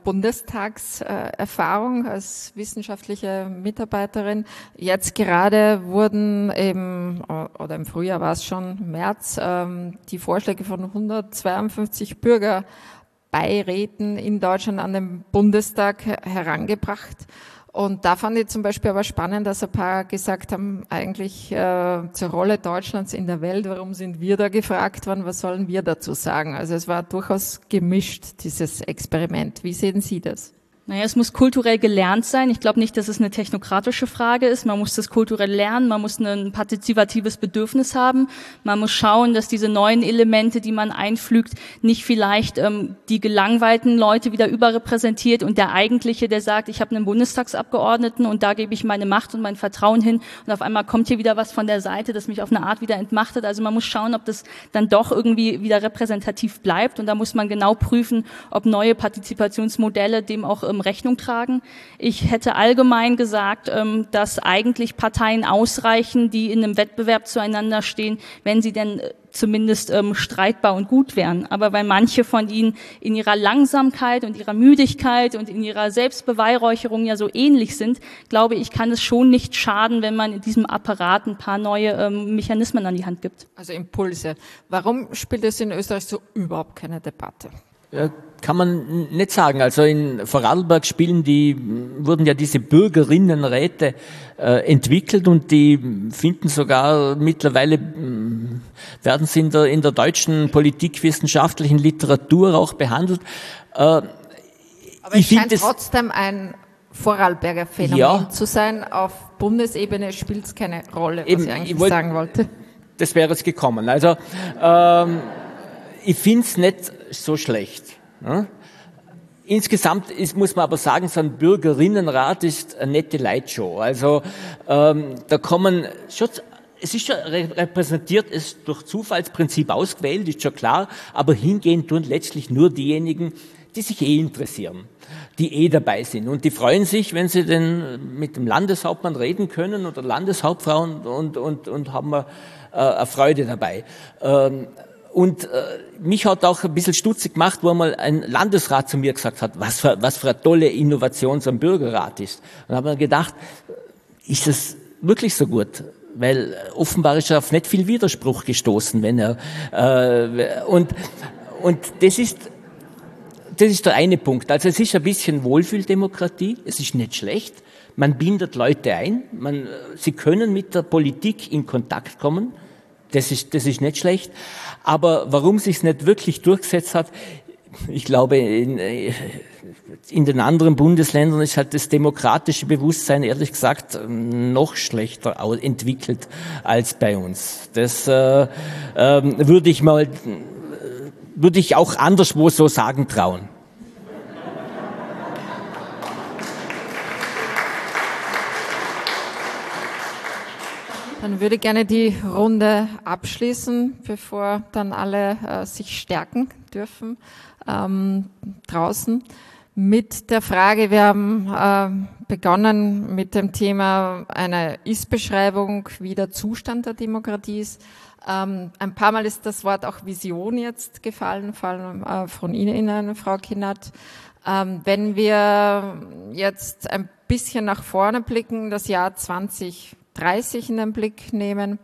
Bundestagserfahrung als wissenschaftliche Mitarbeiterin. Jetzt gerade wurden oder im Frühjahr war es schon, März, die Vorschläge von 152 Bürgerbeiräten in Deutschland an den Bundestag herangebracht. Und da fand ich zum Beispiel aber spannend, dass ein paar gesagt haben, eigentlich zur Rolle Deutschlands in der Welt, warum sind wir da gefragt worden, was sollen wir dazu sagen? Also es war durchaus gemischt, dieses Experiment. Wie sehen Sie das? Naja, es muss kulturell gelernt sein. Ich glaube nicht, dass es eine technokratische Frage ist. Man muss das kulturell lernen, man muss ein partizipatives Bedürfnis haben. Man muss schauen, dass diese neuen Elemente, die man einfügt, nicht vielleicht die gelangweilten Leute wieder überrepräsentiert und der eigentliche, der sagt, ich habe einen Bundestagsabgeordneten und da gebe ich meine Macht und mein Vertrauen hin, und auf einmal kommt hier wieder was von der Seite, das mich auf eine Art wieder entmachtet. Also man muss schauen, ob das dann doch irgendwie wieder repräsentativ bleibt, und da muss man genau prüfen, ob neue Partizipationsmodelle dem auch Rechnung tragen. Ich hätte allgemein gesagt, dass eigentlich Parteien ausreichen, die in einem Wettbewerb zueinander stehen, wenn sie denn zumindest streitbar und gut wären. Aber weil manche von ihnen in ihrer Langsamkeit und ihrer Müdigkeit und in ihrer Selbstbeweihräucherung ja so ähnlich sind, glaube ich, kann es schon nicht schaden, wenn man in diesem Apparat ein paar neue Mechanismen an die Hand gibt. Also Impulse. Warum spielt es in Österreich so überhaupt keine Debatte? Kann man nicht sagen. Also in Vorarlberg wurden ja diese Bürgerinnenräte entwickelt, und die finden sogar mittlerweile, werden sie in der deutschen politikwissenschaftlichen Literatur auch behandelt. Aber es scheint trotzdem ein Vorarlberger Phänomen zu sein. Auf Bundesebene spielt es keine Rolle, was ich eigentlich sagen wollte. das wäre es gekommen. Also ich finde es nicht so schlecht. Ja? Insgesamt muss man aber sagen, so ein Bürgerinnenrat ist eine nette Lightshow. Also da kommen schon, es ist schon repräsentiert, es ist durch Zufallsprinzip ausgewählt, ist schon klar, aber hingehen tun letztlich nur diejenigen, die sich interessieren, die dabei sind. Und die freuen sich, wenn sie denn mit dem Landeshauptmann reden können oder Landeshauptfrau und haben eine Freude dabei. Und mich hat auch ein bisschen stutzig gemacht, wo einmal ein Landesrat zu mir gesagt hat, was für eine tolle Innovation so ein Bürgerrat ist. Und habe mir gedacht, ist das wirklich so gut? Weil offenbar ist er auf nicht viel Widerspruch gestoßen, wenn er und das ist der eine Punkt. Also es ist ein bisschen Wohlfühldemokratie, es ist nicht schlecht. Man bindet Leute ein, sie können mit der Politik in Kontakt kommen. Das ist nicht schlecht. Aber warum sich's nicht wirklich durchgesetzt hat, ich glaube, in den anderen Bundesländern ist halt das demokratische Bewusstsein, ehrlich gesagt, noch schlechter entwickelt als bei uns. Das würde ich auch anderswo so sagen trauen. Dann würde ich gerne die Runde abschließen, bevor dann alle sich stärken dürfen draußen. Mit der Frage, wir haben begonnen mit dem Thema eine Ist-Beschreibung, wie der Zustand der Demokratie ist. Ein paar Mal ist das Wort auch Vision jetzt gefallen, vor allem von Ihnen, Frau Kinnert. Wenn wir jetzt ein bisschen nach vorne blicken, das Jahr 2030 in den Blick nehmen,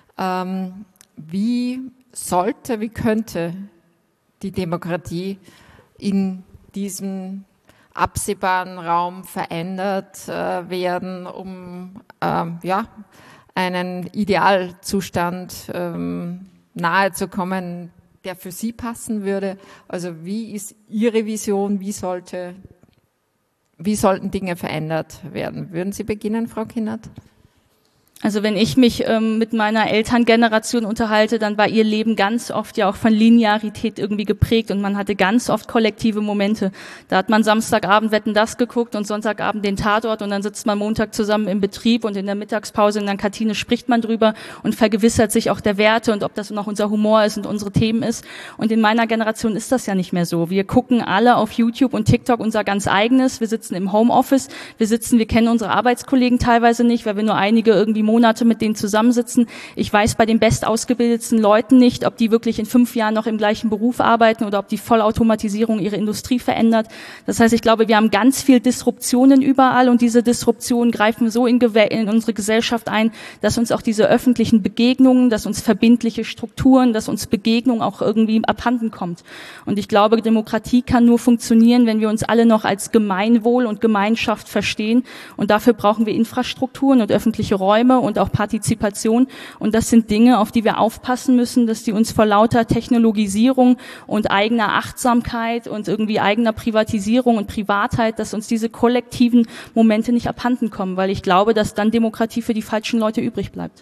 wie könnte die Demokratie in diesem absehbaren Raum verändert werden, um einen Idealzustand nahe zu kommen, der für Sie passen würde? Also wie ist Ihre Vision? Wie sollten Dinge verändert werden? Würden Sie beginnen, Frau Kinnert? Also wenn ich mich mit meiner Elterngeneration unterhalte, dann war ihr Leben ganz oft ja auch von Linearität irgendwie geprägt und man hatte ganz oft kollektive Momente. Da hat man Samstagabend Wetten, das geguckt und Sonntagabend den Tatort und dann sitzt man Montag zusammen im Betrieb und in der Mittagspause in der Kantine spricht man drüber und vergewissert sich auch der Werte und ob das noch unser Humor ist und unsere Themen ist. Und in meiner Generation ist das ja nicht mehr so. Wir gucken alle auf YouTube und TikTok unser ganz eigenes. Wir sitzen im Homeoffice. Wir kennen unsere Arbeitskollegen teilweise nicht, weil wir nur einige irgendwie Monate mit denen zusammensitzen. Ich weiß bei den bestausgebildetsten Leuten nicht, ob die wirklich in 5 Jahren noch im gleichen Beruf arbeiten oder ob die Vollautomatisierung ihre Industrie verändert. Das heißt, ich glaube, wir haben ganz viel Disruptionen überall und diese Disruptionen greifen so in unsere Gesellschaft ein, dass uns auch diese öffentlichen Begegnungen, dass uns verbindliche Strukturen, dass uns Begegnung auch irgendwie abhanden kommt. Und ich glaube, Demokratie kann nur funktionieren, wenn wir uns alle noch als Gemeinwohl und Gemeinschaft verstehen. Und dafür brauchen wir Infrastrukturen und öffentliche Räume und auch Partizipation. Und das sind Dinge, auf die wir aufpassen müssen, dass die uns vor lauter Technologisierung und eigener Achtsamkeit und irgendwie eigener Privatisierung und Privatheit, dass uns diese kollektiven Momente nicht abhanden kommen, weil ich glaube, dass dann Demokratie für die falschen Leute übrig bleibt.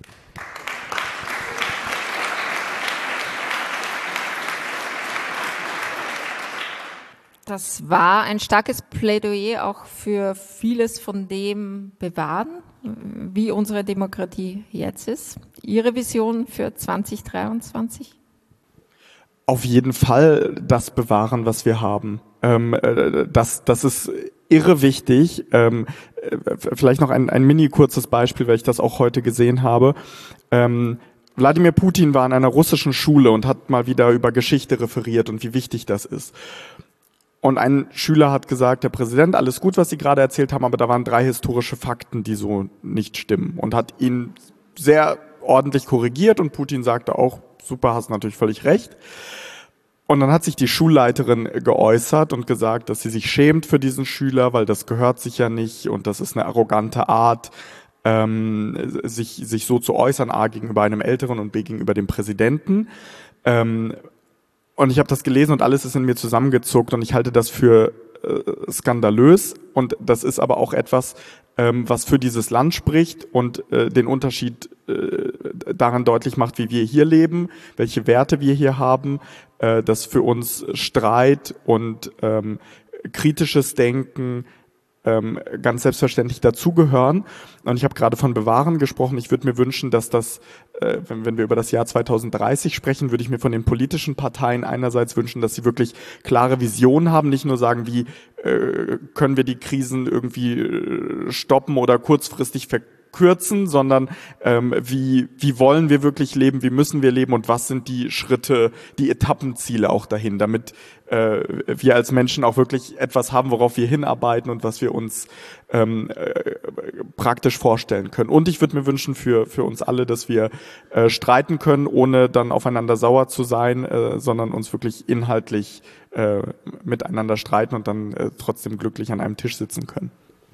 Das war ein starkes Plädoyer auch für vieles von dem bewahren, wie unsere Demokratie jetzt ist. Ihre Vision für 2023? Auf jeden Fall das bewahren, was wir haben. Das ist irre wichtig. Vielleicht noch ein mini-kurzes Beispiel, weil ich das auch heute gesehen habe. Wladimir Putin war in einer russischen Schule und hat mal wieder über Geschichte referiert und wie wichtig das ist. Und ein Schüler hat gesagt, Herr Präsident, alles gut, was Sie gerade erzählt haben, aber da waren 3 historische Fakten, die so nicht stimmen. Und hat ihn sehr ordentlich korrigiert und Putin sagte auch, super, hast natürlich völlig recht. Und dann hat sich die Schulleiterin geäußert und gesagt, dass sie sich schämt für diesen Schüler, weil das gehört sich ja nicht und das ist eine arrogante Art, sich so zu äußern, A, gegenüber einem Älteren und B, gegenüber dem Präsidenten. Und ich habe das gelesen und alles ist in mir zusammengezuckt und ich halte das für skandalös und das ist aber auch etwas, was für dieses Land spricht und den Unterschied daran deutlich macht, wie wir hier leben, welche Werte wir hier haben, dass für uns Streit und kritisches Denken ganz selbstverständlich dazugehören. Und ich habe gerade von Bewahren gesprochen. Ich würde mir wünschen, dass das, wenn wir über das Jahr 2030 sprechen, würde ich mir von den politischen Parteien einerseits wünschen, dass sie wirklich klare Visionen haben, nicht nur sagen, wie können wir die Krisen irgendwie stoppen oder kurzfristig verkürzen, sondern wie wollen wir wirklich leben, wie müssen wir leben und was sind die Schritte, die Etappenziele auch dahin, damit wir als Menschen auch wirklich etwas haben, worauf wir hinarbeiten und was wir uns praktisch vorstellen können. Und ich würde mir wünschen für uns alle, dass wir streiten können, ohne dann aufeinander sauer zu sein, sondern uns wirklich inhaltlich miteinander streiten und dann trotzdem glücklich an einem Tisch sitzen können.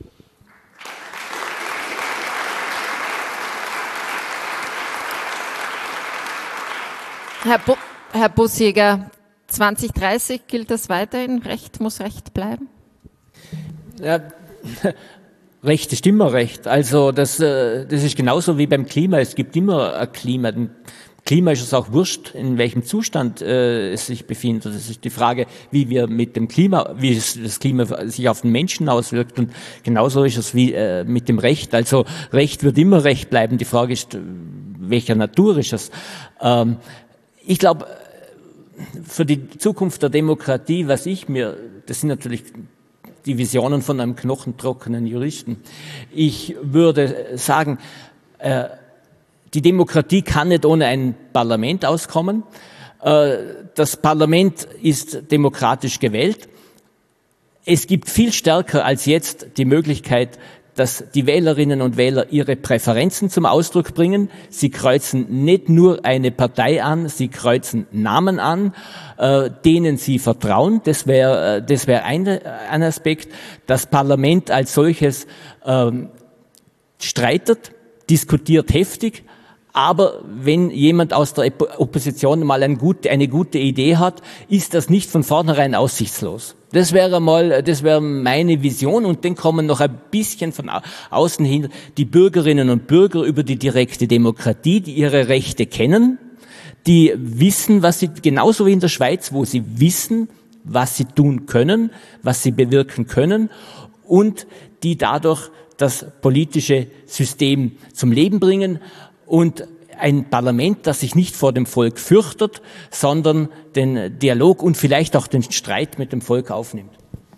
Herr Bussjäger, 2030 gilt das weiterhin? Recht muss Recht bleiben? Ja, Recht ist immer Recht. Also das ist genauso wie beim Klima. Es gibt immer ein Klima. Dem Klima ist es auch wurscht, in welchem Zustand es sich befindet. Das ist die Frage, wie wir mit dem Klima, wie das Klima sich auf den Menschen auswirkt. Und genauso ist es wie mit dem Recht. Also Recht wird immer Recht bleiben. Die Frage ist, welcher Natur ist es? Ich glaube, für die Zukunft der Demokratie, das sind natürlich die Visionen von einem knochentrockenen Juristen. Ich würde sagen, die Demokratie kann nicht ohne ein Parlament auskommen. Das Parlament ist demokratisch gewählt. Es gibt viel stärker als jetzt die Möglichkeit, dass die Wählerinnen und Wähler ihre Präferenzen zum Ausdruck bringen. Sie kreuzen nicht nur eine Partei an, sie kreuzen Namen an, denen sie vertrauen. Das wäre ein Aspekt. Das Parlament als solches streitet, diskutiert heftig. Aber wenn jemand aus der Opposition mal eine gute Idee hat, ist das nicht von vornherein aussichtslos. Das wäre meine Vision, und dann kommen noch ein bisschen von außen hin die Bürgerinnen und Bürger über die direkte Demokratie, die ihre Rechte kennen, die wissen, genauso wie in der Schweiz, wo sie wissen, was sie tun können, was sie bewirken können, und die dadurch das politische System zum Leben bringen. Und ein Parlament, das sich nicht vor dem Volk fürchtet, sondern den Dialog und vielleicht auch den Streit mit dem Volk aufnimmt.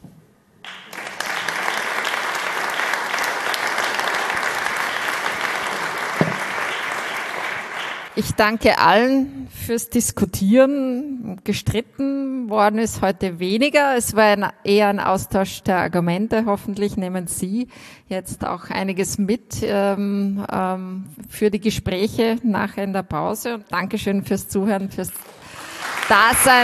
Ich danke allen fürs Diskutieren. Gestritten worden ist heute weniger. Es war eher ein Austausch der Argumente. Hoffentlich nehmen Sie jetzt auch einiges mit für die Gespräche nachher in der Pause. Und Dankeschön fürs Zuhören, fürs Dasein.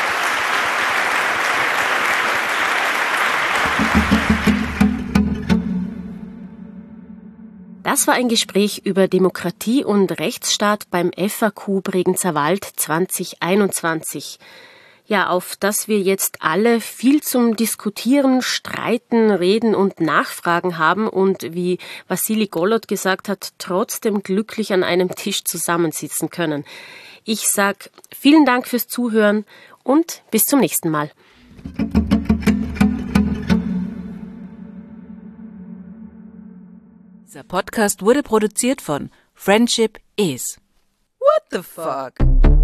Das war ein Gespräch über Demokratie und Rechtsstaat beim FAQ Bregenzer Wald 2021. Ja, auf das wir jetzt alle viel zum Diskutieren, Streiten, Reden und Nachfragen haben und, wie Wassili Golod gesagt hat, trotzdem glücklich an einem Tisch zusammensitzen können. Ich sag vielen Dank fürs Zuhören und bis zum nächsten Mal. Dieser Podcast wurde produziert von Friendship Is. What the fuck?